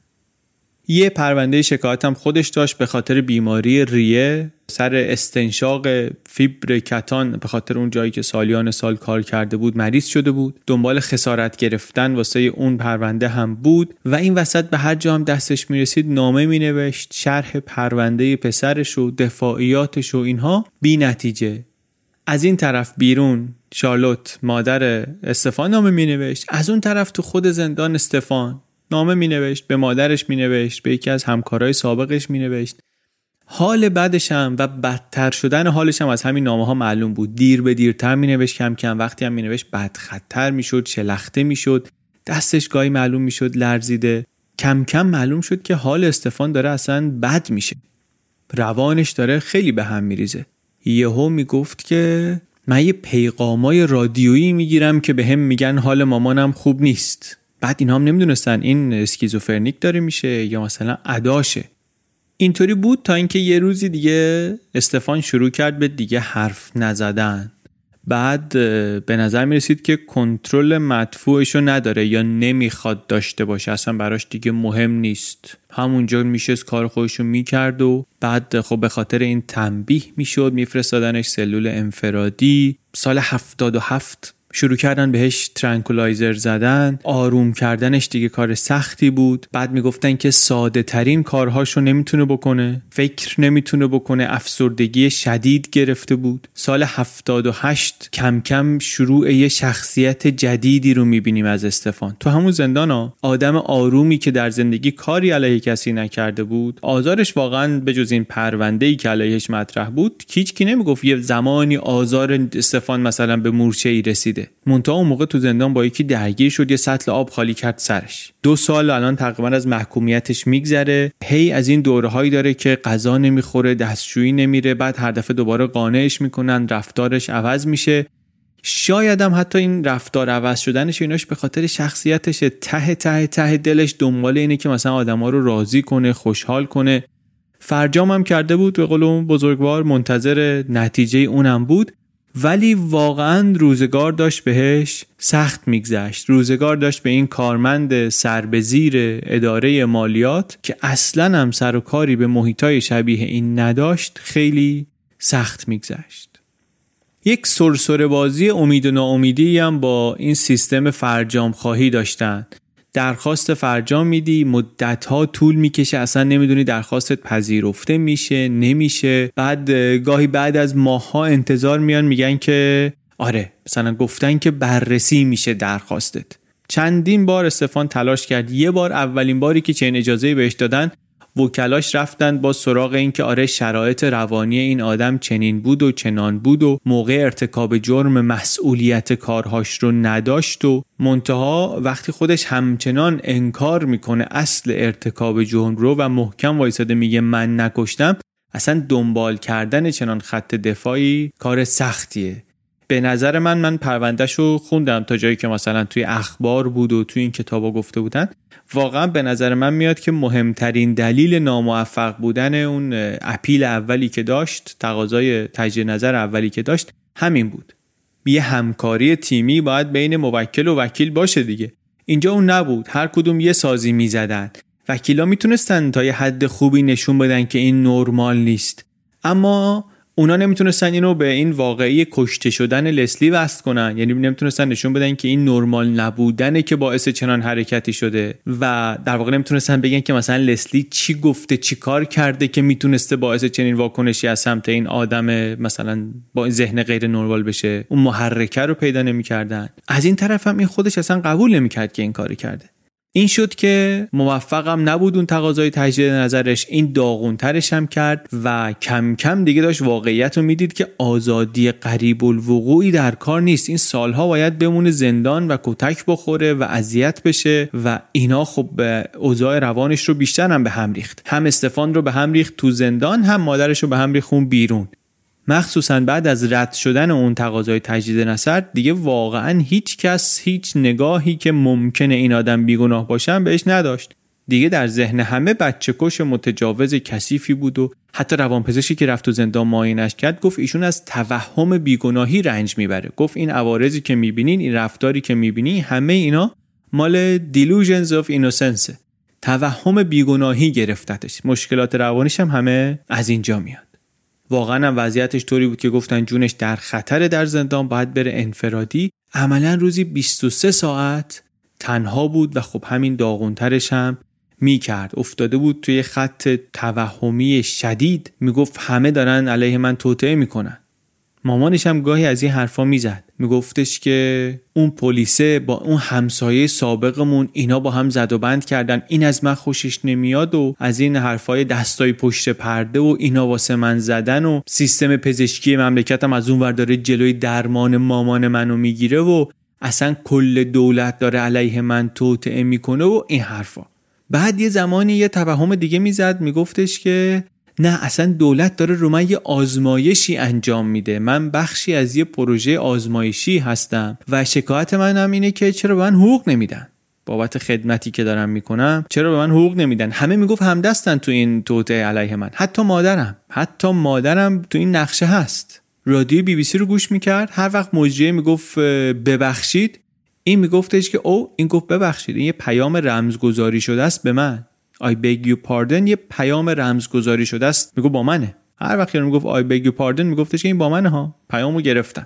یه پرونده شکایت هم خودش داشت به خاطر بیماری ریه، سر استنشاق فیبر کتان، به خاطر اون جایی که سالیان سال کار کرده بود مریض شده بود. دنبال خسارت گرفتن واسه اون پرونده هم بود و این وسط به هر جا هم دستش میرسید نامه مینوشت، شرح پرونده پسرش و دفاعیاتش و اینها، بی نتیجه. از این طرف بیرون شارلوت مادر استفان نامه مینوشت، از اون طرف تو خود زندان استفان نامه مینوشت، به مادرش مینوشت، به یکی از همکارای سابقش مینوشت. حال بعدش هم و بدتر شدن حالش هم از همین نامه ها معلوم بود. دیر به دیرتر مینوشت، کم کم وقتی هم مینوشت بدخط‌تر میشد، شلخته میشد، دستش گاهی معلوم میشد لرزیده. کم کم معلوم شد که حال استفان داره اصلا بد میشه، روانش داره خیلی به هم میریزه. یهو میگفت که من یه پیغامای رادیویی میگیرم که به هم میگن حال مامانم خوب نیست. بعد اینا هم نمیدونستن این اسکیزوفرنیک داره میشه یا مثلا عداشه. اینطوری بود تا اینکه یه روزی دیگه استفان شروع کرد به دیگه حرف نزدن. بعد به نظر میرسید که کنترل مدفوعشو نداره یا نمیخواد داشته باشه، اصلا براش دیگه مهم نیست، همونجا میشست کار خودشو میکرد و بعد خب به خاطر این تنبیه میشد میفرستادنش سلول انفرادی. سال 77 شروع کردن بهش ترانکولایزر زدن، آروم کردنش دیگه کار سختی بود. بعد میگفتن که ساده ترین کارهاشو نمیتونه بکنه، فکر نمیتونه بکنه، افسردگی شدید گرفته بود. سال 78 کم کم شروع یه شخصیت جدیدی رو میبینیم از استفان. تو همون زندان آدم آرومی که در زندگی کاری علیه کسی نکرده بود، آزارش واقعا به جز این پرونده‌ای که علیهش مطرح بود هیچکی نمیگفت یه زمانی آزار استفان مثلا به مورچه‌ای رسیده. منتها اون موقع تو زندان با یکی درگیر شد، یه سطل آب خالی کرد سرش. 2 سال الان تقریبا از محکومیتش میگذره. هی از این دورهایی داره که غذا نمیخوره، دستشویی نمیره، بعد هر دفعه دوباره قانعش میکنن، رفتارش عوض میشه. شاید هم حتی این رفتار عوض شدنش ایناش به خاطر شخصیتش، ته ته ته دلش دنبال اینه که مثلا آدما رو راضی کنه، خوشحال کنه. فرجام هم کرده بود، به قول اون بزرگوار منتظر نتیجه اونم بود. ولی واقعا روزگار داشت بهش سخت میگذشت. روزگار داشت به این کارمند سربزیر اداره مالیات که اصلا هم سر و کاری به محیطای شبیه این نداشت خیلی سخت میگذشت. یک سرسره بازی امید و ناامیدی هم با این سیستم فرجام خواهی داشتن. درخواست فرجام میدی، مدت‌ها طول میکشه، اصلا نمیدونی درخواستت پذیرفته میشه نمیشه. بعد گاهی بعد از ماه‌ها انتظار میان میگن که آره مثلا گفتن که بررسی میشه درخواستت. چندین بار استفان تلاش کرد. یه بار، اولین باری که چنین اجازه‌ای بهش دادن، وکلاش رفتن با سراغ این که آره شرایط روانی این آدم چنین بود و چنان بود و موقع ارتکاب جرم مسئولیت کارهاش رو نداشت و منتها وقتی خودش همچنان انکار میکنه اصل ارتکاب جرم رو و محکم وایساده میگه من نکشتم، اصلا دنبال کردن چنان خط دفاعی کار سختیه. به نظر من پروندهشو خوندم تا جایی که مثلا توی اخبار بود و توی این کتابا گفته بودن. واقعا به نظر من میاد که مهمترین دلیل ناموفق بودن اون اپیل اولی که داشت، تقاضای تجدید نظر اولی که داشت، همین بود. یه همکاری تیمی باید بین موکل و وکیل باشه دیگه. اینجا اون نبود، هر کدوم یه سازی میزدن. وکیلا میتونستن تا یه حد خوبی نشون بدن که این نرمال نیست، اما اونا نمیتونستن اینو به این واقعی کشته شدن لسلی وصل کنن. یعنی نمیتونستن نشون بدن که این نرمال نبودنه که باعث چنان حرکتی شده و در واقع نمیتونستن بگن که مثلا لسلی چی گفته، چی کار کرده که میتونسته باعث چنین واکنشی از سمت این آدم مثلا با این ذهن غیر نرمال بشه. اون محرکه رو پیدا نمیکردن. از این طرف هم این خودش اصلا قبول نمیکرد که این کارو کرده. این شد که موفقم نبود اون تقاضای تجدید نظرش، این داغونترش هم کرد و کم کم دیگه داشت واقعیت رو میدید که آزادی قریب الوقوعی در کار نیست. این سالها باید بمونه زندان و کتک بخوره و اذیت بشه و اینا خب اوضاع روانش رو بیشتر هم به هم ریخت. هم استفان رو به هم ریخت تو زندان، هم مادرش رو به هم ریخت بیرون. مخصوصا بعد از رد شدن اون تقاضای تجدید نظر دیگه واقعا هیچ کس هیچ نگاهی که ممکنه این آدم بیگناه باشن بهش نداشت. دیگه در ذهن همه بچه کش متجاوز کثیفی بود و حتی روانپزشکی که رفت تو زندان معاینش کرد گفت ایشون از توهم بیگناهی رنج میبره. گفت این عوارضی که میبینین، این رفتاری که میبینی، همه اینا مال delusions of innocence، توهم بیگناهی گرفتتش. مشکلات روانیش هم همه از اینجا میاد. واقعا هم وضعیتش طوری بود که گفتن جونش در خطر، در زندان باید بره انفرادی. عملا روزی 23 ساعت تنها بود و خب همین داغونترش هم میکرد. افتاده بود توی خط توهمی شدید، میگفت همه دارن علیه من توطئه میکنن. مامانش هم گاهی از این حرفا میزد، میگفتش که اون پلیسه با اون همسایه سابقمون اینا با هم زد و بند کردن، این از من خوشش نمیاد و از این حرفای دستای پشت پرده و اینا واسه من زدن و سیستم پزشکی مملکتم از اون ور داره جلوی درمان مامان منو میگیره و اصلا کل دولت داره علیه من توطئه میکنه و این حرفا. بعد یه زمانی یه توهم دیگه میزد، میگفتش که نه اصلا دولت داره رو من یه آزمایشی انجام میده، من بخشی از یه پروژه آزمایشی هستم و شکایت منم اینه که چرا به من حقوق نمیدن بابت خدمتی که دارم میکنم، چرا به من حقوق نمیدن. همه میگفت همدستن تو این توطئه علیه من، حتی مادرم تو این نقشه هست. رادیو BBC رو گوش میکرد، هر وقت مجریه میگفت ببخشید، این میگفتش که این گفت ببخشید، این یه پیام رمزگذاری شده است به من. I beg you pardon یه پیام رمزگذاری شده است، میگه با منه. هر وقت یارو میگفت I beg you pardon میگفتش که این با منه ها، پیامو گرفتن.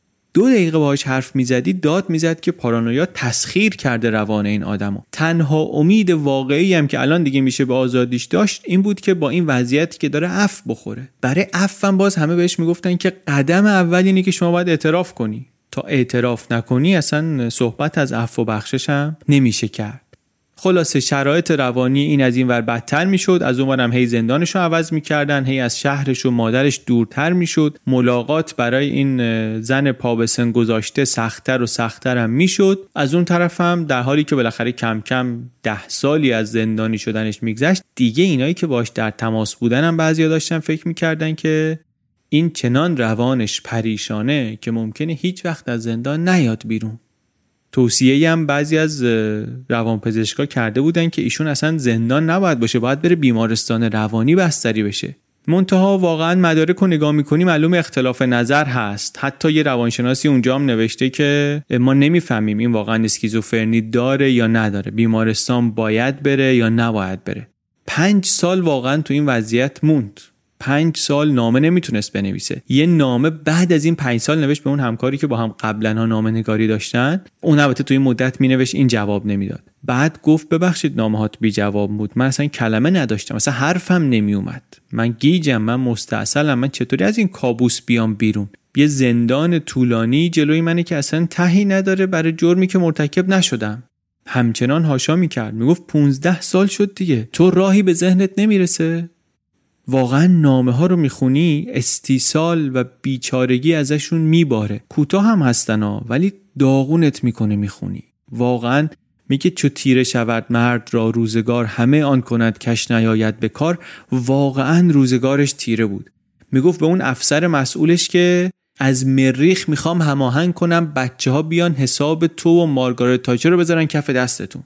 2 دقیقه باهاش حرف میزدی داد میزد که پارانویا تسخیر کرده روان این آدمو. تنها امید واقعی هم که الان دیگه میشه به آزادیش داشت این بود که با این وضعیتی که داره عفو بخوره. برای عفو هم باز همه بهش میگفتن که قدم اول اینه که شما باید اعتراف کنی، تا اعتراف نکنی اصلا صحبت از عفو و بخشش هم نمیشه کرد. خلاصه شرایط روانی این از این ور بدتر میشد، از اون ورم هی زندانش رو عوض میکردن، هی از شهرش و مادرش دورتر میشد، ملاقات برای این زن پا به سن گذاشته سخت‌تر و سخت‌تر هم میشد. از اون طرف هم در حالی که بالاخره کم کم 10 سالی از زندانی شدنش میگذشت، دیگه اینایی که باش در تماس بودن هم بعضیا داشتن فکر میکردن که این چنان روانش پریشانه که ممکنه هیچ وقت از زندان نیاد بیرون. توصیه‌ای هم بعضی از روانپزشکا کرده بودن که ایشون اصلا زندان نباید باشه، باید بره بیمارستان روانی بستری بشه. منتها واقعا مدارک رو نگاه می‌کنی معلوم اختلاف نظر هست. حتی یه روانشناسی اونجا هم نوشته که ما نمی‌فهمیم این واقعا اسکیزوفرنی داره یا نداره، بیمارستان باید بره یا نباید بره. 5 سال واقعا تو این وضعیت موند. 5 سال نامه نمیتونست بنویسه. یه نامه بعد از این 5 سال نوشت به اون همکاری که با هم قبلا ها نامه نگاری داشتن. اون البته توی مدت مینوشت، این جواب نمیداد. بعد گفت ببخشید نامه‌هات بی جواب بود، من اصلا کلمه نداشتم، اصلا حرفم نمیومد، من گیجم، من مستعسلم، من چطوری از این کابوس بیام بیرون؟ یه زندان طولانی جلوی منه که اصلا تهی نداره برای جرمی که مرتکب نشدم. همچنان هاشا میکرد، میگفت 15 سال شد دیگه، تو راهی به ذهنت نمیرسه؟ واقعا نامه ها رو میخونی استیصال و بیچارگی ازشون میباره. کوتاه هم هستن ها، ولی داغونت میکنه میخونی. واقعا میگه چو تیره شود مرد را روزگار، همه آن کند کش نیاید به کار. واقعا روزگارش تیره بود. میگفت به اون افسر مسئولش که از مریخ میخوام هماهنگ کنم بچه ها بیان حساب تو و مارگارت تاچر رو بذارن کف دستتون.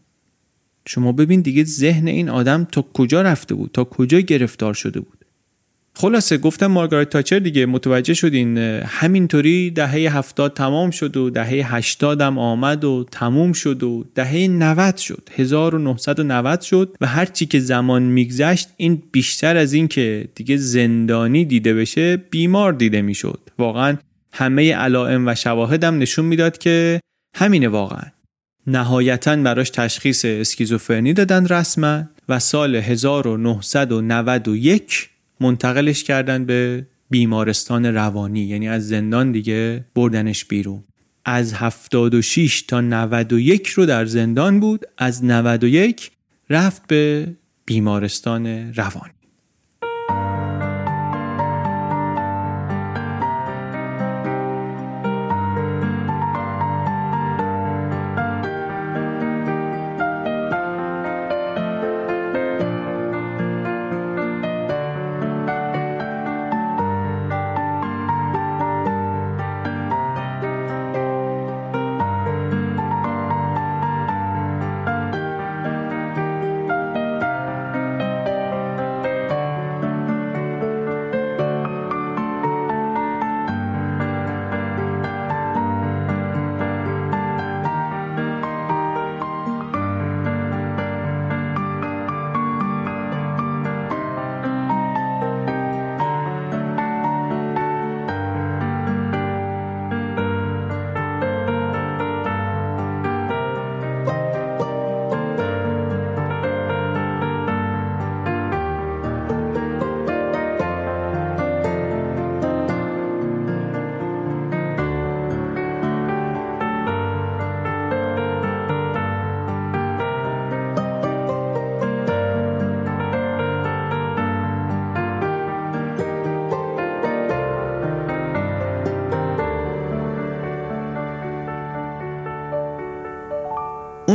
شما ببین دیگه ذهن این آدم تا کجا رفته بود، تا کجا گرفتار شده بود. خلاصه گفتم مارگارت تاچر دیگه متوجه شدین همینطوری دهه 70 تمام شد و دهه 80 هم آمد و تموم شد و دهه 90 شد، 1990 شد و هر چی که زمان میگذشت این بیشتر از این که دیگه زندانی دیده بشه بیمار دیده میشد. واقعا همه علائم و شواهد هم نشون میداد که همینه. واقعا نهایتاً براش تشخیص اسکیزوفرنی دادن رسما و سال 1991 منتقلش کردن به بیمارستان روانی، یعنی از زندان دیگه بردنش بیرون. از 76 تا 91 رو در زندان بود، از 91 رفت به بیمارستان روانی.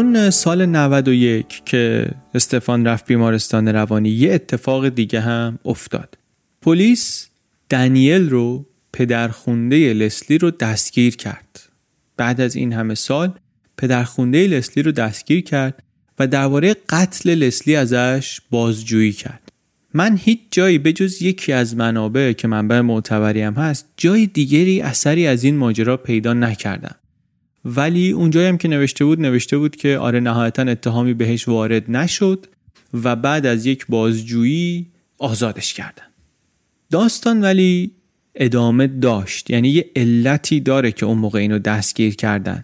اون سال 91 که استفان رفت بیمارستان روانی یه اتفاق دیگه هم افتاد. پلیس دنیل رو، پدرخونده لسلی رو دستگیر کرد. بعد از این همه سال پدرخونده لسلی رو دستگیر کرد و درباره قتل لسلی ازش بازجویی کرد. من هیچ جایی به جز یکی از منابع که منبع معتبری هم هست جای دیگری اثری از این ماجرا پیدا نکردم. ولی اونجایی هم که نوشته بود که آره نهایتا اتهامی بهش وارد نشد و بعد از یک بازجویی آزادش کردن. داستان ولی ادامه داشت، یعنی یه علتی داره که اون موقع اینو دستگیر کردن.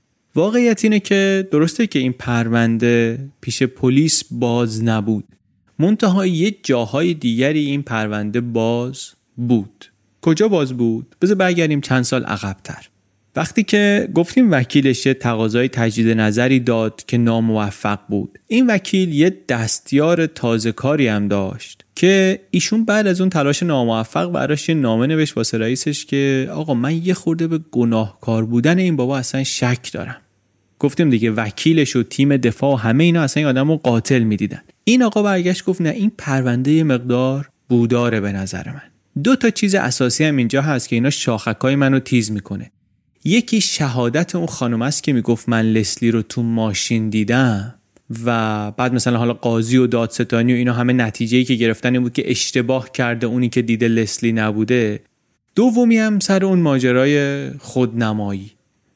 واقعیت اینه که درسته که این پرونده پیش پلیس باز نبود، منتها یه جاهای دیگری این پرونده باز بود. کجا باز بود؟ بذار برگردیم چند سال عقب‌تر. وقتی که گفتیم وکیلش تقاضای تجدید نظری داد که ناموفق بود، این وکیل یه دستیار تازه کاری هم داشت که ایشون بعد از اون تلاش ناموفق براش یه نامه نوشت واسه رئیسش که آقا من یه خورده به گناهکار بودن این بابا اصلا شک دارم. گفتیم دیگه وکیلش و تیم دفاع و همه اینا اصلا این آدمو قاتل میدیدن. این آقا برگشت گفت نه، این پرونده یه مقدار بوداره به نظر من. 2 تا چیز اساسی هم اینجا هست که اینا شاخکای منو تیز میکنه. یکی شهادت اون خانم است که میگفت من لسلی رو تو ماشین دیدم و بعد مثلا حالا قاضی و دادستانی و اینا همه نتیجه‌ای که گرفتن این بود که اشتباه کرده، اونی که دیده لسلی نبوده. دومی هم سر اون ماجرای خودنمایی.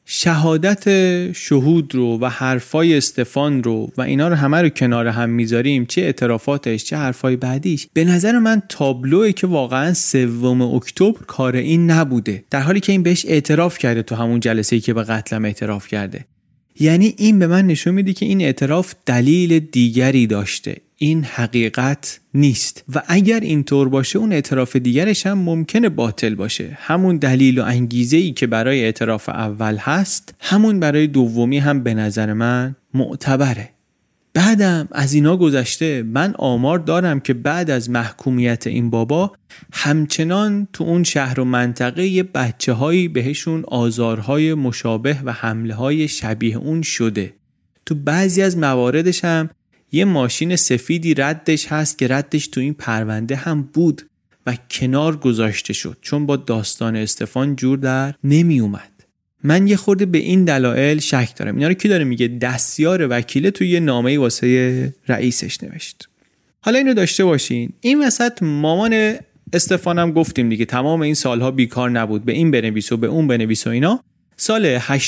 شهادت شهود رو و حرفای استفان رو و اینا رو همه رو کنار هم میذاریم، چه اعترافاتش چه حرفای بعدیش، به نظر من تابلوئه که واقعا 3 اکتبر کار این نبوده، در حالی که این بهش اعتراف کرده تو همون جلسه‌ای که به قتلم اعتراف کرده. یعنی این به من نشون میده که این اعتراف دلیل دیگری داشته، این حقیقت نیست و اگر اینطور باشه اون اعتراف دیگرش هم ممکنه باطل باشه. همون دلیل و انگیزه‌ای که برای اعتراف اول هست همون برای دومی هم به نظر من معتبره. بعدم از اینا گذشته من آمار دارم که بعد از محکومیت این بابا همچنان تو اون شهر و منطقه یه بچه‌هایی بهشون آزارهای مشابه و حمله‌های شبیه اون شده. تو بعضی از مواردش هم یه ماشین سفیدی ردش هست که ردش تو این پرونده هم بود و کنار گذاشته شد چون با داستان استفان جور در نمی اومد. من یه خورده به این دلایل شک دارم. اینا رو کی داره میگه؟ دستیار وکیل توی یه نامه‌ای واسه رئیسش نوشت. حالا اینو داشته باشین، این وسط مامان استفانم گفتیم دیگه تمام این سالها بیکار نبود، به این بنویس و به اون بنویس و اینا. سال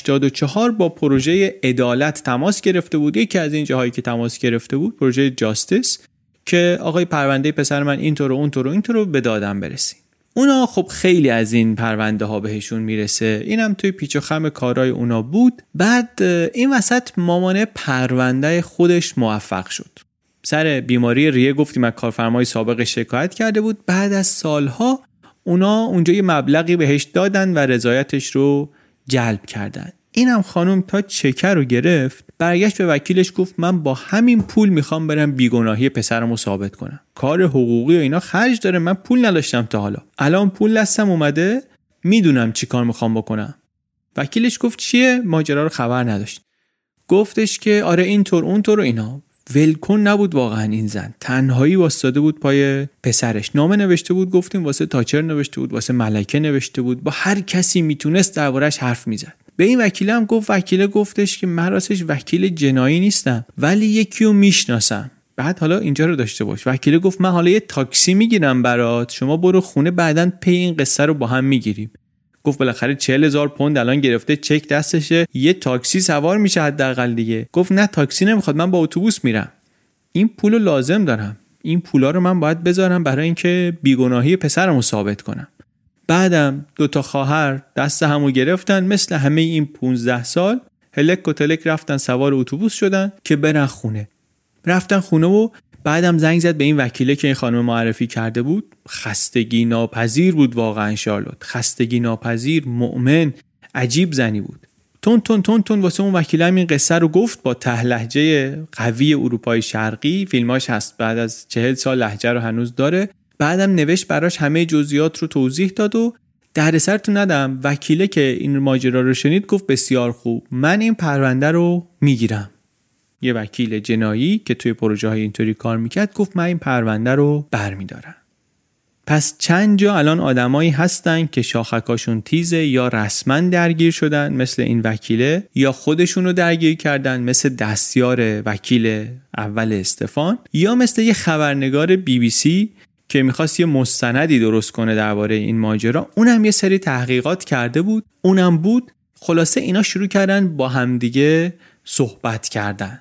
84 با پروژه عدالت تماس گرفته بود. یکی از این جاهایی که تماس گرفته بود پروژه جاستس که آقای پرونده پسر من اینطور و اونطور و اینطور رو به دادم برسین. اونا خب خیلی از این پرونده ها بهشون میرسه، اینم توی پیچ و خم کارهای اونا بود. بعد این وسط مامانه پرونده خودش موفق شد. سر بیماری ریه گفتیم از کارفرمای سابق شکایت کرده بود. بعد از سالها اونا اونجا یه مبلغی بهش دادن و رضایتش رو جلب کردن. اینم خانم تا چکه رو گرفت برگشت به وکیلش گفت من با همین پول میخوام برم بیگناهی پسرمو ثابت کنم. کار حقوقی و اینا خرج داره، من پول نداشتم تا حالا، الان پول دستم اومده، میدونم چی کار میخوام بکنم. وکیلش گفت چیه؟ ماجرا رو خبر نداشت. گفتش که آره اینطور اونطور و اینا. ولکن نبود واقعا این زن، تنهایی واسطاده بود پای پسرش. نامه نوشته بود، گفتیم واسه تاچر نوشته بود، واسه ملکه نوشته بود، با هر کسی میتونست دربارش حرف میزد. به این وکیله هم گفت، وکیله گفتش که من راستش وکیل جنایی نیستم ولی یکی رو میشناسم. بعد حالا اینجا رو داشته باش، وکیله گفت من حالا یه تاکسی میگیرم برات، شما برو خونه بعدن پی این قصه رو با هم میگیریم. گفت بالاخره 40,000 پوند الان گرفته، چک دستشه، یه تاکسی سوار میشه حداقل دیگه. گفت نه تاکسی نمیخواد، من با اتوبوس میرم، این پولو لازم دارم، این پولا رو من باید بذارم برای اینکه بیگناهی پسرمو ثابت کنم. بعدم 2 خواهر دست همو گرفتن، مثل همه این 15 سال هلک و تلک رفتن سوار اتوبوس شدن که برن خونه. رفتن خونه و بعدم زنگ زد به این وکیله که این خانم معرفی کرده بود. خستگی ناپذیر بود واقعا شارلوت، خستگی ناپذیر، مؤمن، عجیب زنی بود. تون واسه اون وکیله هم این قصه رو گفت با لهجه قوی اروپای شرقی. فیلماش هست، بعد از 40 سال لهجه رو هنوز داره. بعدم نوشت براش همه جزئیات رو توضیح داد و دردسرتون ندم، وکیله که این ماجرا رو شنید گفت بسیار خوب، من این پرونده رو میگیرم. یه وکیل جنایی که توی پروژه‌های اینطوری کار میکرد گفت من این پرونده رو برمیدارم. پس چند جا الان آدمایی هستن که شاخکاشون تیزه یا رسما درگیر شدن مثل این وکیله، یا خودشون رو درگیر کردن مثل دستیار وکیل اول استفان، یا مثل یه خبرنگار BBC که میخواست یه مستندی درست کنه درباره این ماجرا. اونم یه سری تحقیقات کرده بود، اونم بود. خلاصه اینا شروع کردن با همدیگه صحبت کردن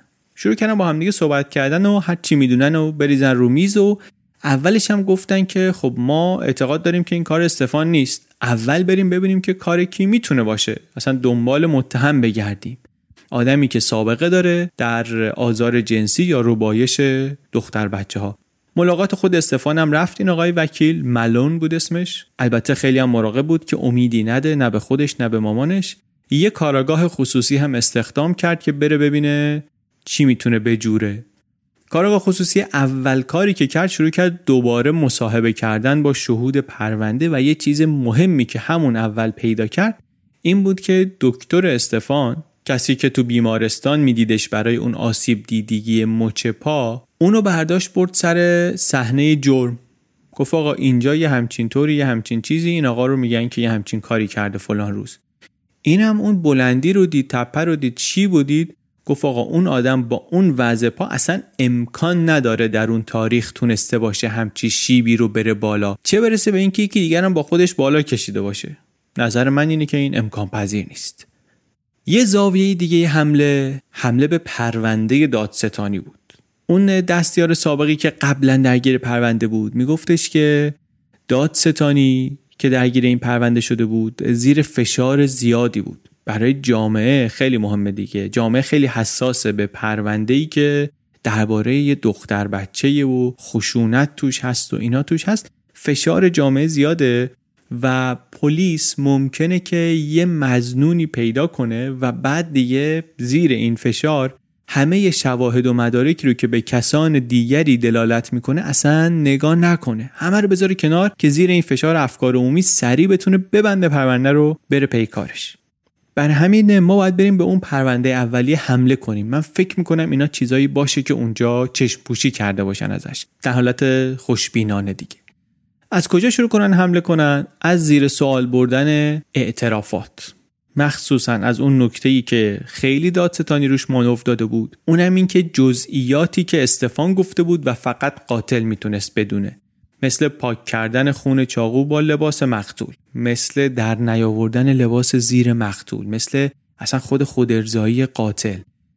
و هر چی میدونن و بریزن رو میز. و اولش هم گفتن که خب ما اعتقاد داریم که این کار استفان نیست، اول بریم ببینیم که کار کی میتونه باشه، اصلا دنبال متهم بگردیم، آدمی که سابقه داره در آزار جنسی یا ربایش دختر بچه ها. ملاقات خود استفان هم رفت. این آقای وکیل ملون بود اسمش، البته خیلی هم مراقب بود که امیدی نده، نه به خودش نه به مامانش. یه کارآگاه خصوصی هم استخدام کرد که بره ببینه چی میتونه بجوره. کارآگاه خصوصی اول کاری که کرد شروع کرد دوباره مصاحبه کردن با شهود پرونده و یه چیز مهمی که همون اول پیدا کرد این بود که دکتر استفان، کسی که تو بیمارستان میدیدش برای اون آسیب دیدگی مچ پا، اونو برداشت برد سر صحنه جرم. گفت آقا اینجا یه همچین طوری، یه همچین چیزی، این آقا رو میگن که یه همچین کاری کرده فلان روز. اینم اون بلندی رو دید، تپه رو دید، چی بودید؟ گفت آقا اون آدم با اون وضع پا اصلا امکان نداره در اون تاریخ تونسته باشه همچی شیبی رو بره بالا، چه برسه به این که یکی دیگر هم با خودش بالا کشیده باشه. نظر من اینه که این امکان پذیر نیست. یه زاویه دیگه حمله به پرونده دادستانی بود. اون دستیار سابقی که قبلا درگیر پرونده بود میگفتش که دادستانی که درگیر این پرونده شده بود زیر فشار زیادی بود. برای جامعه خیلی مهمه دیگه، جامعه خیلی حساسه به پرونده‌ای که درباره یه دختر بچه و خشونت توش هست و اینا توش هست. فشار جامعه زیاده و پلیس ممکنه که یه مظنونی پیدا کنه و بعد دیگه زیر این فشار همه شواهد و مدارکی رو که به کسان دیگری دلالت میکنه اصلا نگاه نکنه، همه رو بذاره کنار که زیر این فشار افکار عمومی سریع بتونه ببنده پرونده رو بره پی کارش. برای همین ما باید بریم به اون پرونده اولیه حمله کنیم. من فکر میکنم اینا چیزایی باشه که اونجا چشم پوشی کرده باشن ازش در حالت خوشبینانه دیگه. از کجا شروع کنن حمله کنن؟ از زیر سوال بردن اعترافات، مخصوصا از اون نکته‌ای که خیلی دادستانی روش مانور داده بود، اونم این که جزئیاتی که استفان گفته بود و فقط قاتل میتونست بدونه، مثل پاک کردن خون چاقو با لباس مقتول، مثل در نیاوردن لباس زیر مقتول، مثل اصلا خود ارضایی قاتل،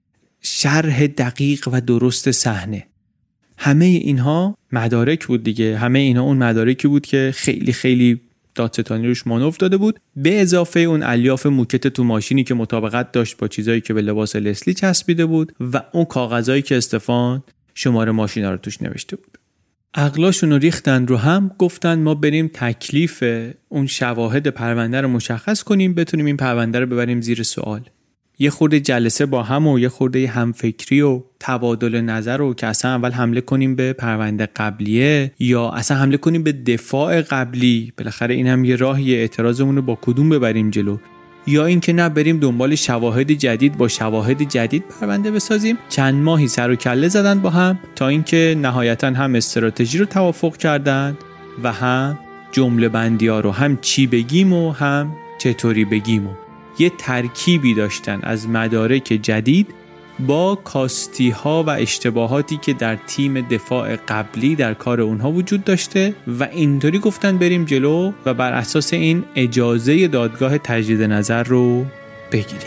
شرح دقیق و درست صحنه. همه اینها مدارک بود دیگه، همه اینا اون مدارکی بود که خیلی خیلی دادستانی روش مانور داده بود، به اضافه اون الیاف موکت تو ماشینی که مطابقت داشت با چیزایی که به لباس لسلی چسبیده بود و اون کاغذایی که استفان شماره ماشینا رو توش نوشته بود. عقلاشون رو ریختن رو هم، گفتن ما بریم تکلیف اون شواهد پرونده رو مشخص کنیم، بتونیم این پرونده رو ببریم زیر سوال. یه خورده جلسه با هم و یه خورده همفکری و تبادل نظر رو که اصلا اول حمله کنیم به پرونده قبلیه یا اصلا حمله کنیم به دفاع قبلی، بالاخره این هم یه راهیه، اعتراضمون رو با کدوم ببریم جلو، یا اینکه نه بریم دنبال شواهد جدید، با شواهد جدید پرونده بسازیم. چند ماهی سر و کله زدن با هم تا اینکه نهایتا هم استراتژی رو توافق کردن و هم جمله بندی ها رو، هم چی بگیم و هم چطوری بگیم، و یه ترکیبی داشتن از مدارک جدید با کاستی ها و اشتباهاتی که در تیم دفاع قبلی در کار اونها وجود داشته و اینطوری گفتن بریم جلو و بر اساس این اجازه دادگاه تجدید نظر رو بگیریم.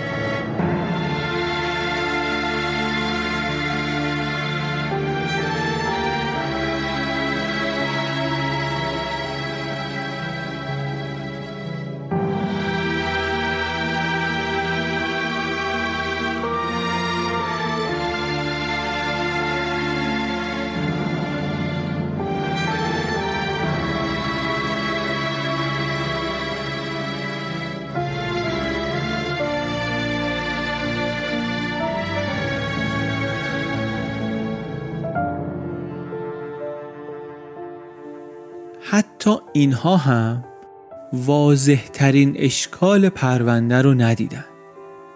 حتی اینها هم واضح ترین اشکال پرونده رو ندیدن.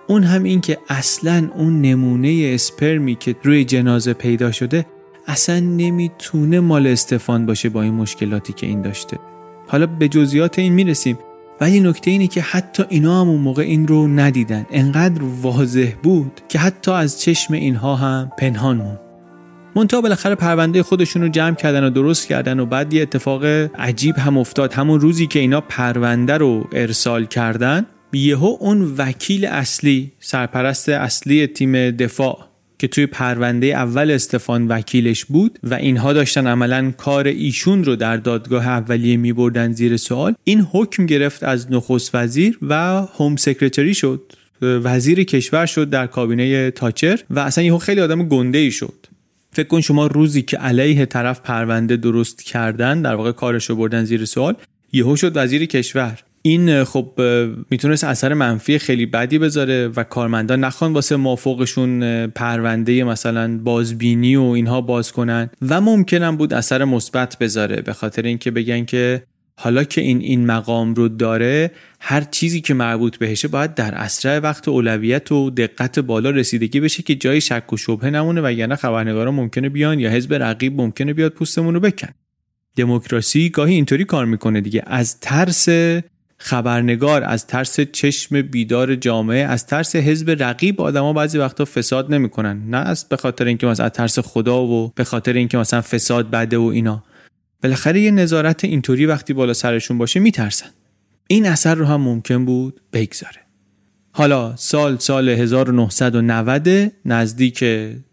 اون هم این که اصلاً اون نمونه اسپرمی که روی جنازه پیدا شده اصلاً نمیتونه مال استفان باشه با این مشکلاتی که این داشته. حالا به جزئیات این میرسیم، ولی نکته اینه که حتی اینا هم اون موقع این رو ندیدن. انقدر واضح بود که حتی از چشم اینها هم پنهان موند. منتها بالاخره پرونده خودشون رو جمع کردن و درست کردن و بعد یه اتفاق عجیب هم افتاد. همون روزی که اینا پرونده رو ارسال کردن، یهو اون وکیل اصلی، سرپرست اصلی تیم دفاع که توی پرونده اول استفان وکیلش بود و اینها داشتن عملاً کار ایشون رو در دادگاه اولیه می‌بردن زیر سوال، این حکم گرفت از نخست وزیر و هوم سکرتری شد، وزیر کشور شد در کابینه تاچر و اصلا یهو خیلی آدم گنده‌ای شد. فکر کن شما روزی که علیه طرف پرونده درست کردن، در واقع کارش رو بردن زیر سوال، یهو شد وزیر کشور. این خب میتونست اثر منفی خیلی بدی بذاره و کارمندان نخوان واسه مافوقشون پرونده مثلا بازبینی و اینها باز کنن و ممکنم بود اثر مثبت بذاره، به خاطر اینکه بگن که حالا که این مقام رو داره، هر چیزی که مربوط بهشه باید در اسرع وقت اولویت و دقت بالا رسیدگی بشه که جای شک و شبهه نمونه، وگرنه خبرنگارا ممکنه بیان یا حزب رقیب ممکنه بیاد پوستمون رو بکن. دموکراسی گاهی اینطوری کار میکنه دیگه، از ترس خبرنگار، از ترس چشم بیدار جامعه، از ترس حزب رقیب آدما بعضی وقتا فساد نمیکنن، نه از به خاطر اینکه مثلا از ترس خدا و به خاطر اینکه مثلا فساد بده و اینا. بالاخره یه نظارت اینطوری وقتی بالا سرشون باشه میترسن. این اثر رو هم ممکن بود بگذاره. حالا سال 1990 نزدیک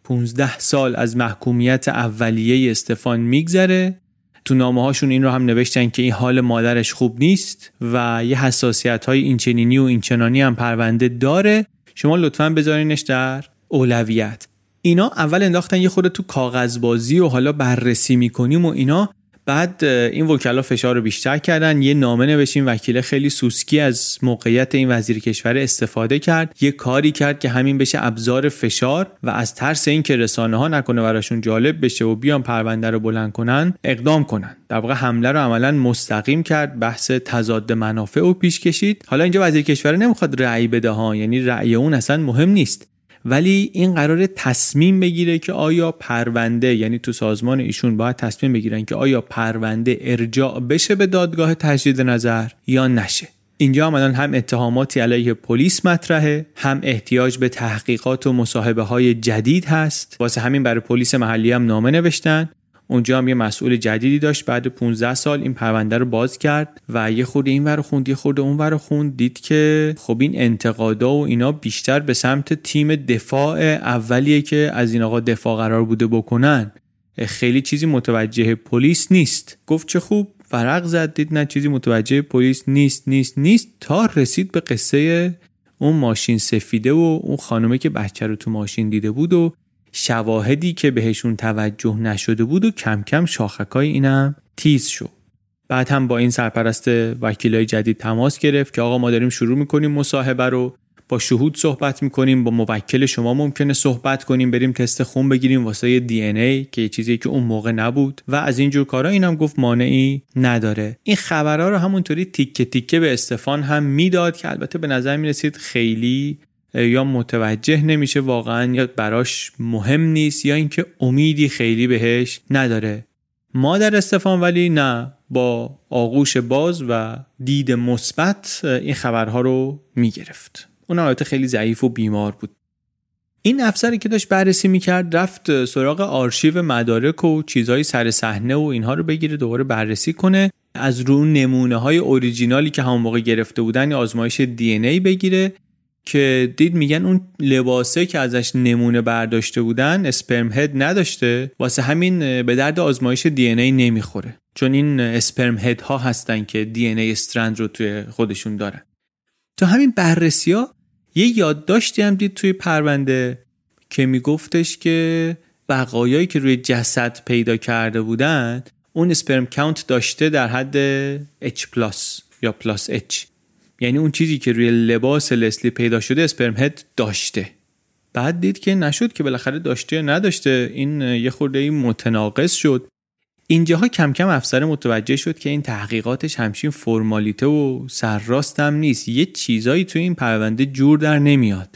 15 سال از محکومیت اولیه استفان میگذره. تو نامه هاشون این رو هم نوشتن که این حال مادرش خوب نیست و یه حساسیت های اینچنینی و اینچنانی هم پرونده داره، شما لطفاً بذارینش در اولویت. اینا اول انداختن یه خورده تو کاغذبازی و حالا بررسی میکنیم و اینا، بعد این وکلا فشار رو بیشتر کردن، یه نامه نوشتیم، وکیل خیلی سوسکی از موقعیت این وزیر کشور استفاده کرد، یه کاری کرد که همین بشه ابزار فشار و از ترس این که رسانه ها نکنه براشون جالب بشه و بیان پرونده رو بلند کنن اقدام کنن. در واقع حمله رو عملا مستقیم کرد، بحث تضاد منافع رو پیش کشید. حالا اینجا وزیر کشور نمیخواد رأی بده ها، یعنی رأی اون اصلا مهم نیست، ولی این قراره تصمیم بگیره که آیا پرونده، یعنی تو سازمان ایشون باید تصمیم بگیرن که آیا پرونده ارجاع بشه به دادگاه تجدید نظر یا نشه. اینجا عملاً هم اتهاماتی علیه پلیس مطرحه، هم احتیاج به تحقیقات و مصاحبه های جدید هست. واسه همین برای پلیس محلی هم نامه نوشتن. اونجا هم یه مسئول جدیدی داشت، بعد 15 سال این پرونده رو باز کرد و یه خورده این ور خوند، یه خورده اون ور خوند، دید که خب این انتقادا و اینا بیشتر به سمت تیم دفاع اولیه که از این آقا دفاع قرار بوده بکنن، خیلی چیزی متوجه پلیس نیست. گفت چه خوب، ورق زد، دید نه چیزی متوجه پلیس نیست تا رسید به قصه اون ماشین سفیده و اون خانومه که بچه رو تو ماشین دیده بود و شواهدی که بهشون توجه نشده بود و کم کم شاخکای اینم تیز شد. بعد هم با این سرپرست وکیلای جدید تماس گرفت که آقا ما داریم شروع میکنیم مصاحبه رو، با شهود صحبت میکنیم، با موکل شما ممکنه صحبت کنیم، بریم تست خون بگیریم واسه دی ان ای که یه چیزی که اون موقع نبود و از اینجور کارا. اینم گفت مانعی نداره. این خبرها رو همونطوری تیکه تیکه به استفان هم میداد که البته به نظر میرسید خیلی یا متوجه نمیشه واقعا، یا براش مهم نیست، یا اینکه امیدی خیلی بهش نداره. مادر استفان ولی نه، با آغوش باز و دید مثبت این خبرها رو میگرفت. اون البته خیلی ضعیف و بیمار بود. این افسری که داشت بررسی میکرد رفت سراغ آرشیو مدارک و چیزهای سر صحنه و اینها رو بگیره، دوباره بررسی کنه، از رو نمونه های اوریجینالی که همون موقع گرفته بودن آزمایش دی ان ای بگیره که دید میگن اون لباسه که ازش نمونه برداشته بودن اسپرم هد نداشته، واسه همین به درد آزمایش دی ان ای نمیخوره، چون این اسپرم هد ها هستن که دی ان ای استرند رو توی خودشون دارن. تو همین بررسی ها یه یادداشتی هم دید توی پرونده که میگفتش که بقایایی که روی جسد پیدا کرده بودن اون اسپرم کاونت داشته در حد H+ یا +H، یعنی اون چیزی که روی لباس لسلی پیدا شده اسپرم هد داشته. بعد دید که نشد که بالاخره داشته یا نداشته، این یه خورده متناقض شد. اینجاها کم کم افسر متوجه شد که این تحقیقاتش همچین فرمالیته و سرراست هم نیست، یه چیزایی توی این پرونده جور در نمیاد.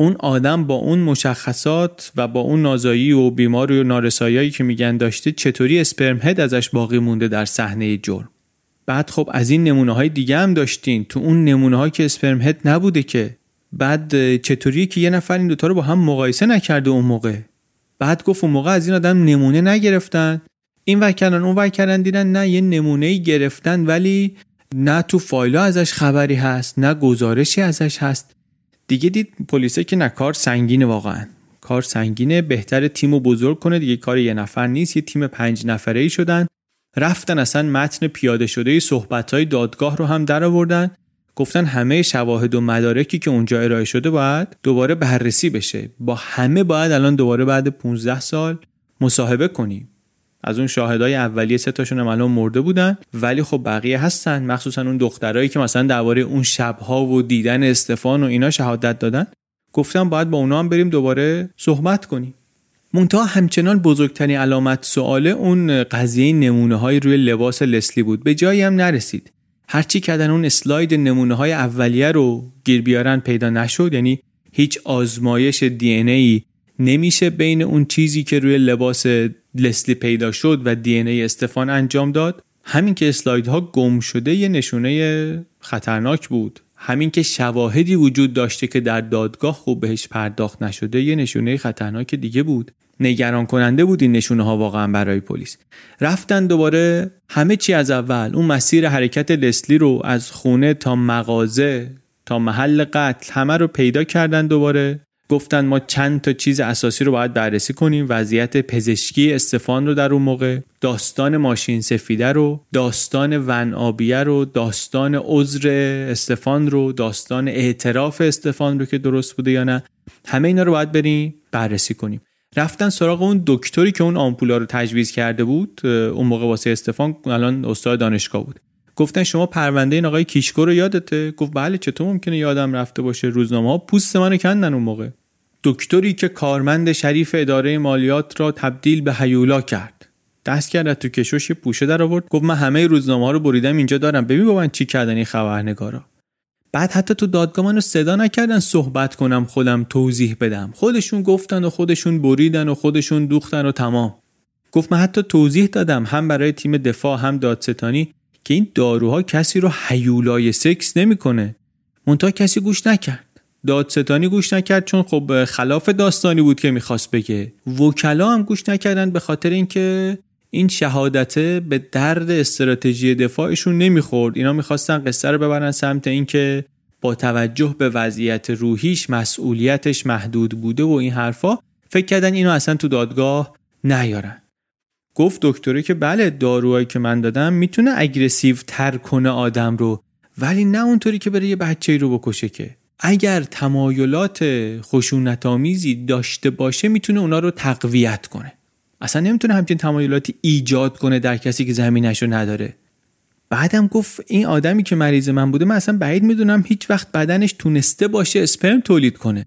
اون آدم با اون مشخصات و با اون نازایی و بیماری و نارسایی‌ای که میگن داشته چطوری اسپرم هد ازش باقی مونده در صحنه جرم. بعد خب از این نمونه‌های دیگه هم داشتین، تو اون نمونه‌هایی که اسپرم هد نبوده که. بعد چطوریه که یه نفر این دوتا رو با هم مقایسه نکرده اون موقع. بعد گفت اون موقع از این آدم نمونه نگرفتن، این ور کردن اون ور کردن، دیدن نه یه نمونه‌ای گرفتن ولی نه تو فایل‌ها ازش خبری هست نه گزارشی ازش هست. دیگه دید پلیسه که نه، کار سنگینه، واقعا کار سنگینه، بهتره تیمو بزرگ کنه دیگه، کار یه نفر نیست، یه تیم 5 نفره‌ای شدن. رفتن اصلا متن پیاده شده صحبت‌های دادگاه رو هم در آوردن، گفتن همه شواهد و مدارکی که اونجا ارائه شده باید دوباره بررسی بشه، با همه باید الان دوباره بعد 15 سال مصاحبه کنیم. از اون شاهدای اولیه 3 تاشون هم الان مرده بودن، ولی خب بقیه هستن، مخصوصا اون دخترایی که مثلا درباره اون شب‌ها و دیدن استفان و اینا شهادت دادن. گفتم باید با اونا هم بریم دوباره صحبت کنیم. منتها همچنان بزرگترین علامت سواله اون قضیه نمونه‌های روی لباس لسلی بود. به جایی هم نرسید. هرچی کردن اون اسلاید نمونه‌های اولیه رو گیر بیارن پیدا نشد، یعنی هیچ آزمایش دی ان ای نمیشه بین اون چیزی که روی لباس لسلی پیدا شد و دی ان ای استفان انجام داد. همین که اسلایدها گم شده یه نشونه خطرناک بود، همین که شواهدی وجود داشته که در دادگاه خوب بهش پرداخت نشده یه نشونه خطرناک دیگه بود. نگران کننده بود این نشونه ها واقعا برای پلیس. رفتن دوباره همه چی از اول، اون مسیر حرکت لسلی رو از خونه تا مغازه تا محل قتل همه رو پیدا کردن. دوباره گفتن ما چند تا چیز اساسی رو باید بررسی کنیم، وضعیت پزشکی استفان رو در اون موقع، داستان ماشین سفیده رو، داستان ون آبیه رو، داستان عذر استفان رو، داستان اعتراف استفان رو که درست بوده یا نه، همه اینا رو باید بریم بررسی کنیم. رفتن سراغ اون دکتری که اون آمپولا رو تجویز کرده بود اون موقع واسه استفان، الان استاد دانشگاه بود. گفتن شما پرونده این آقای کیشکو رو یادته؟ گفت بله، چطور ممکنه یادم رفته باشه، روزنامه‌ها پوست منو کندن اون موقع. دکتری که کارمند شریف اداره مالیات را تبدیل به هیولا کرد، دست کرد تو کشوش یه پوشه در آورد، گفت من همه روزنامه‌ها رو بریدم اینجا دارم، ببین بابا چی کردن این خبرنگارا. بعد حتی تو دادگاه منو صدا نکردن صحبت کنم خودم توضیح بدم، خودشون گفتن و خودشون بریدن و خودشون دوختن و تمام. گفت من حتی توضیح دادم هم برای تیم دفاع هم دادستانی که این داروها کسی رو هیولای سکس نمیکنه، منتها کسی گوش نکرد. دادستانی گوش نکرد چون خب خلاف داستانی بود که میخواست بگه. وکلا هم گوش نکردن به خاطر اینکه این شهادته به درد استراتژی دفاعشون نمیخورد. اینا میخواستن قصه رو ببرن سمت اینکه با توجه به وضعیت روحیش مسئولیتش محدود بوده و این حرفا، فکر کردن اینو اصلا تو دادگاه نیارن. گفت دکتری که بله داروهایی که من دادم میتونه اگریسیو تر کنه آدم رو، ولی نه اونطوری که بره یه بچه‌ای رو بکشه. که اگر تمایلات خشونت‌آمیزی داشته باشه میتونه اونا رو تقویت کنه، اصلا نمیتونه همچین تمایلاتی ایجاد کنه در کسی که زمینه‌شو نداره. بعدم گفت این آدمی که مریض من بوده، من اصلا بعید میدونم هیچ وقت بدنش تونسته باشه اسپرم تولید کنه.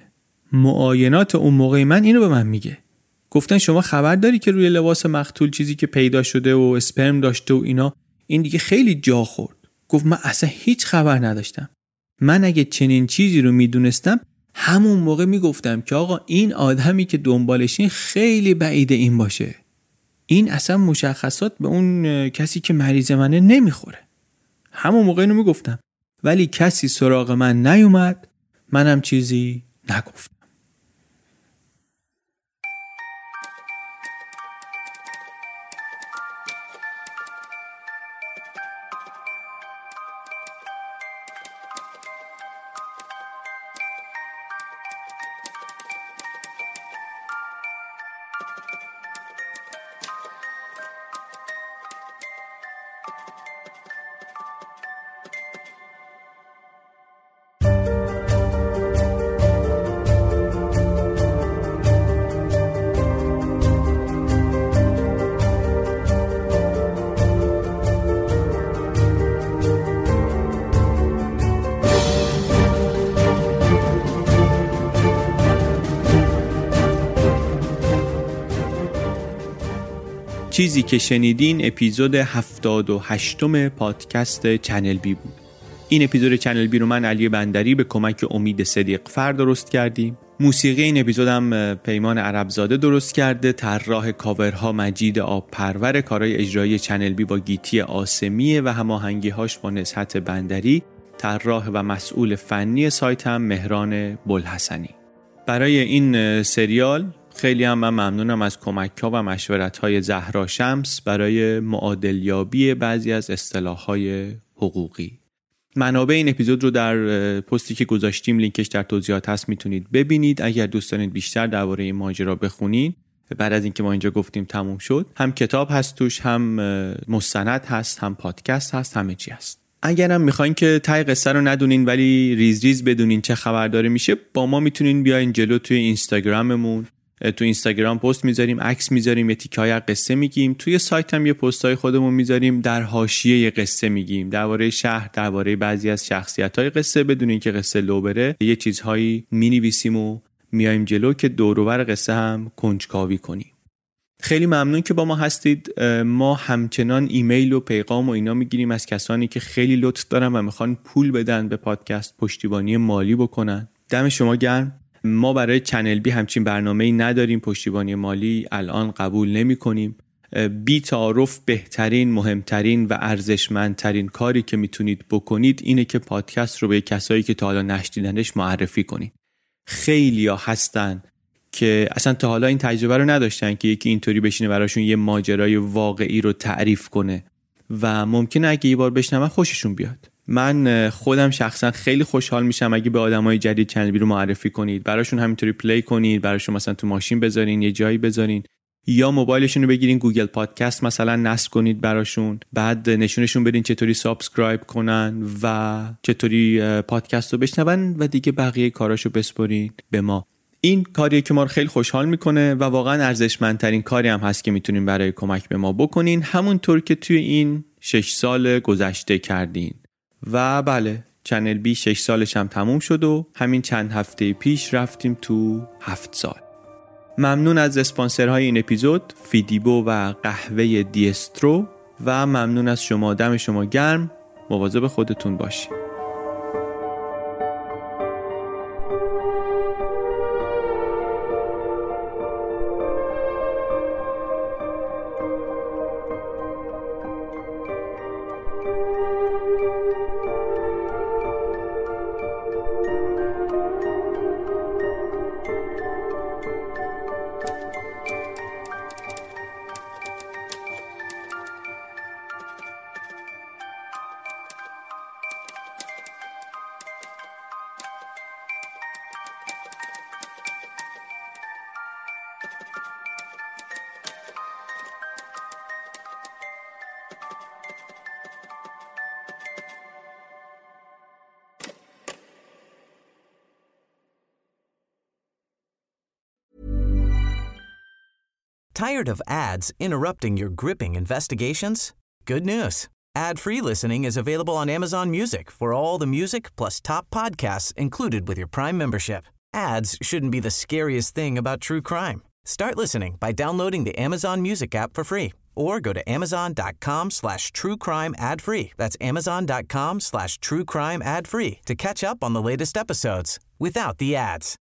معاینات اون موقع من اینو به من میگه. گفتن شما خبر داری که روی لباس مقتول چیزی که پیدا شده و اسپرم داشته و اینا؟ این دیگه خیلی جا خورد. گفت من اصلا هیچ خبر نداشتم. من اگه چنین چیزی رو میدونستم همون موقع میگفتم که آقا این آدمی که دنبالشین خیلی بعیده این باشه. این اصلا مشخصات به اون کسی که مریض منه نمیخوره. همون موقع اینو میگفتم، ولی کسی سراغ من نیومد، منم چیزی نگفتم. چیزی که شنیدین اپیزود 78 پادکست چنل بی بود. این اپیزود چنل بی رو من علی بندری به کمک امید صدیقفر درست کردیم. موسیقی این اپیزودم پیمان عربزاده درست کرده. طراح کاورها مجید آبپرور. کارهای اجرایی چنل بی با گیتی آسمیه و هماهنگی‌هاش با نزهت بندری. طراح و مسئول فنی سایت هم مهران بلحسنی. برای این سریال خیلی هم من ممنونم از کمک‌ها و مشورت‌های زهرا شمس برای معادلیابی بعضی از اصطلاح‌های حقوقی. منابع این اپیزود رو در پستی که گذاشتیم لینکش در توضیحات هست میتونید ببینید. اگر دوست دارید بیشتر درباره این ماجرا بخونین بعد از اینکه ما اینجا گفتیم تموم شد، هم کتاب هست توش، هم مستند هست، هم پادکست هست، همه چی هست. اگرم میخواین که ته قصه رو ندونین ولی ریز ریز بدونین چه خبر داره میشه، با ما میتونین بیاین جلو توی اینستاگراممون. تو اینستاگرام پست میذاریم، عکس میذاریم، یه تیکه‌های قصه میگیم. توی سایت هم یه پستای خودمون میذاریم، در حاشیه یه قصه میگیم درباره شهر، درباره بعضی از شخصیت‌های قصه. بدون اینکه قصه لو بره یه چیزهایی مینویسیم و میایم جلو که دور و بر قصه هم کنجکاوی کنیم. خیلی ممنون که با ما هستید. ما همچنان ایمیل و پیغام و اینا میگیریم از کسانی که خیلی لطف دارن و میخوان پول بدن به پادکست، پشتیبانی مالی بکنن. دم شما گرم. ما برای چنل بی همچین برنامه‌ای نداریم، پشتیبانی مالی الان قبول نمی‌کنیم. بی تعارف بهترین، مهمترین و ارزشمندترین کاری که میتونید بکنید اینه که پادکست رو به کسایی که تا حالا نشنیدنش معرفی کنید. خیلی‌ها هستن که اصلا تا حالا این تجربه رو نداشتن که یکی اینطوری بشینه براشون یه ماجرای واقعی رو تعریف کنه و ممکنه اگه یه بار بشنون خوششون بیاد. من خودم شخصا خیلی خوشحال میشم اگه به آدمای جدید چنل بی رو معرفی کنید، براشون همینطوری پلی کنید، براشون مثلا تو ماشین بذارین، یه جایی بذارین، یا موبایلشون رو بگیرین گوگل پادکست مثلا نصب کنید براشون، بعد نشونشون بدین چطوری سابسکرایب کنن و چطوری پادکست رو بشنون و دیگه بقیه کاراشو بسپرین به ما. این کاریه که ما رو خیلی خوشحال میکنه و واقعا ارزشمندترین کاری هم هست که میتونین برای کمک به ما بکنین، همونطور که توی این 6 سال گذشته کردین. و بله، چنل بی 6 سالش هم تموم شد و همین چند هفته پیش رفتیم تو 7 سال. ممنون از اسپانسرهای این اپیزود، فیدیبو و قهوه دیسترو، و ممنون از شما. دم شما گرم. مواظب خودتون باشید. Tired of ads interrupting your gripping investigations? Good news. Ad-free listening is available on Amazon Music for all the music plus top podcasts included with your Prime membership. Ads shouldn't be the scariest thing about true crime. Start listening by downloading the Amazon Music app for free or go to amazon.com/truecrime ad-free. That's amazon.com/truecrime ad-free to catch up on the latest episodes without the ads.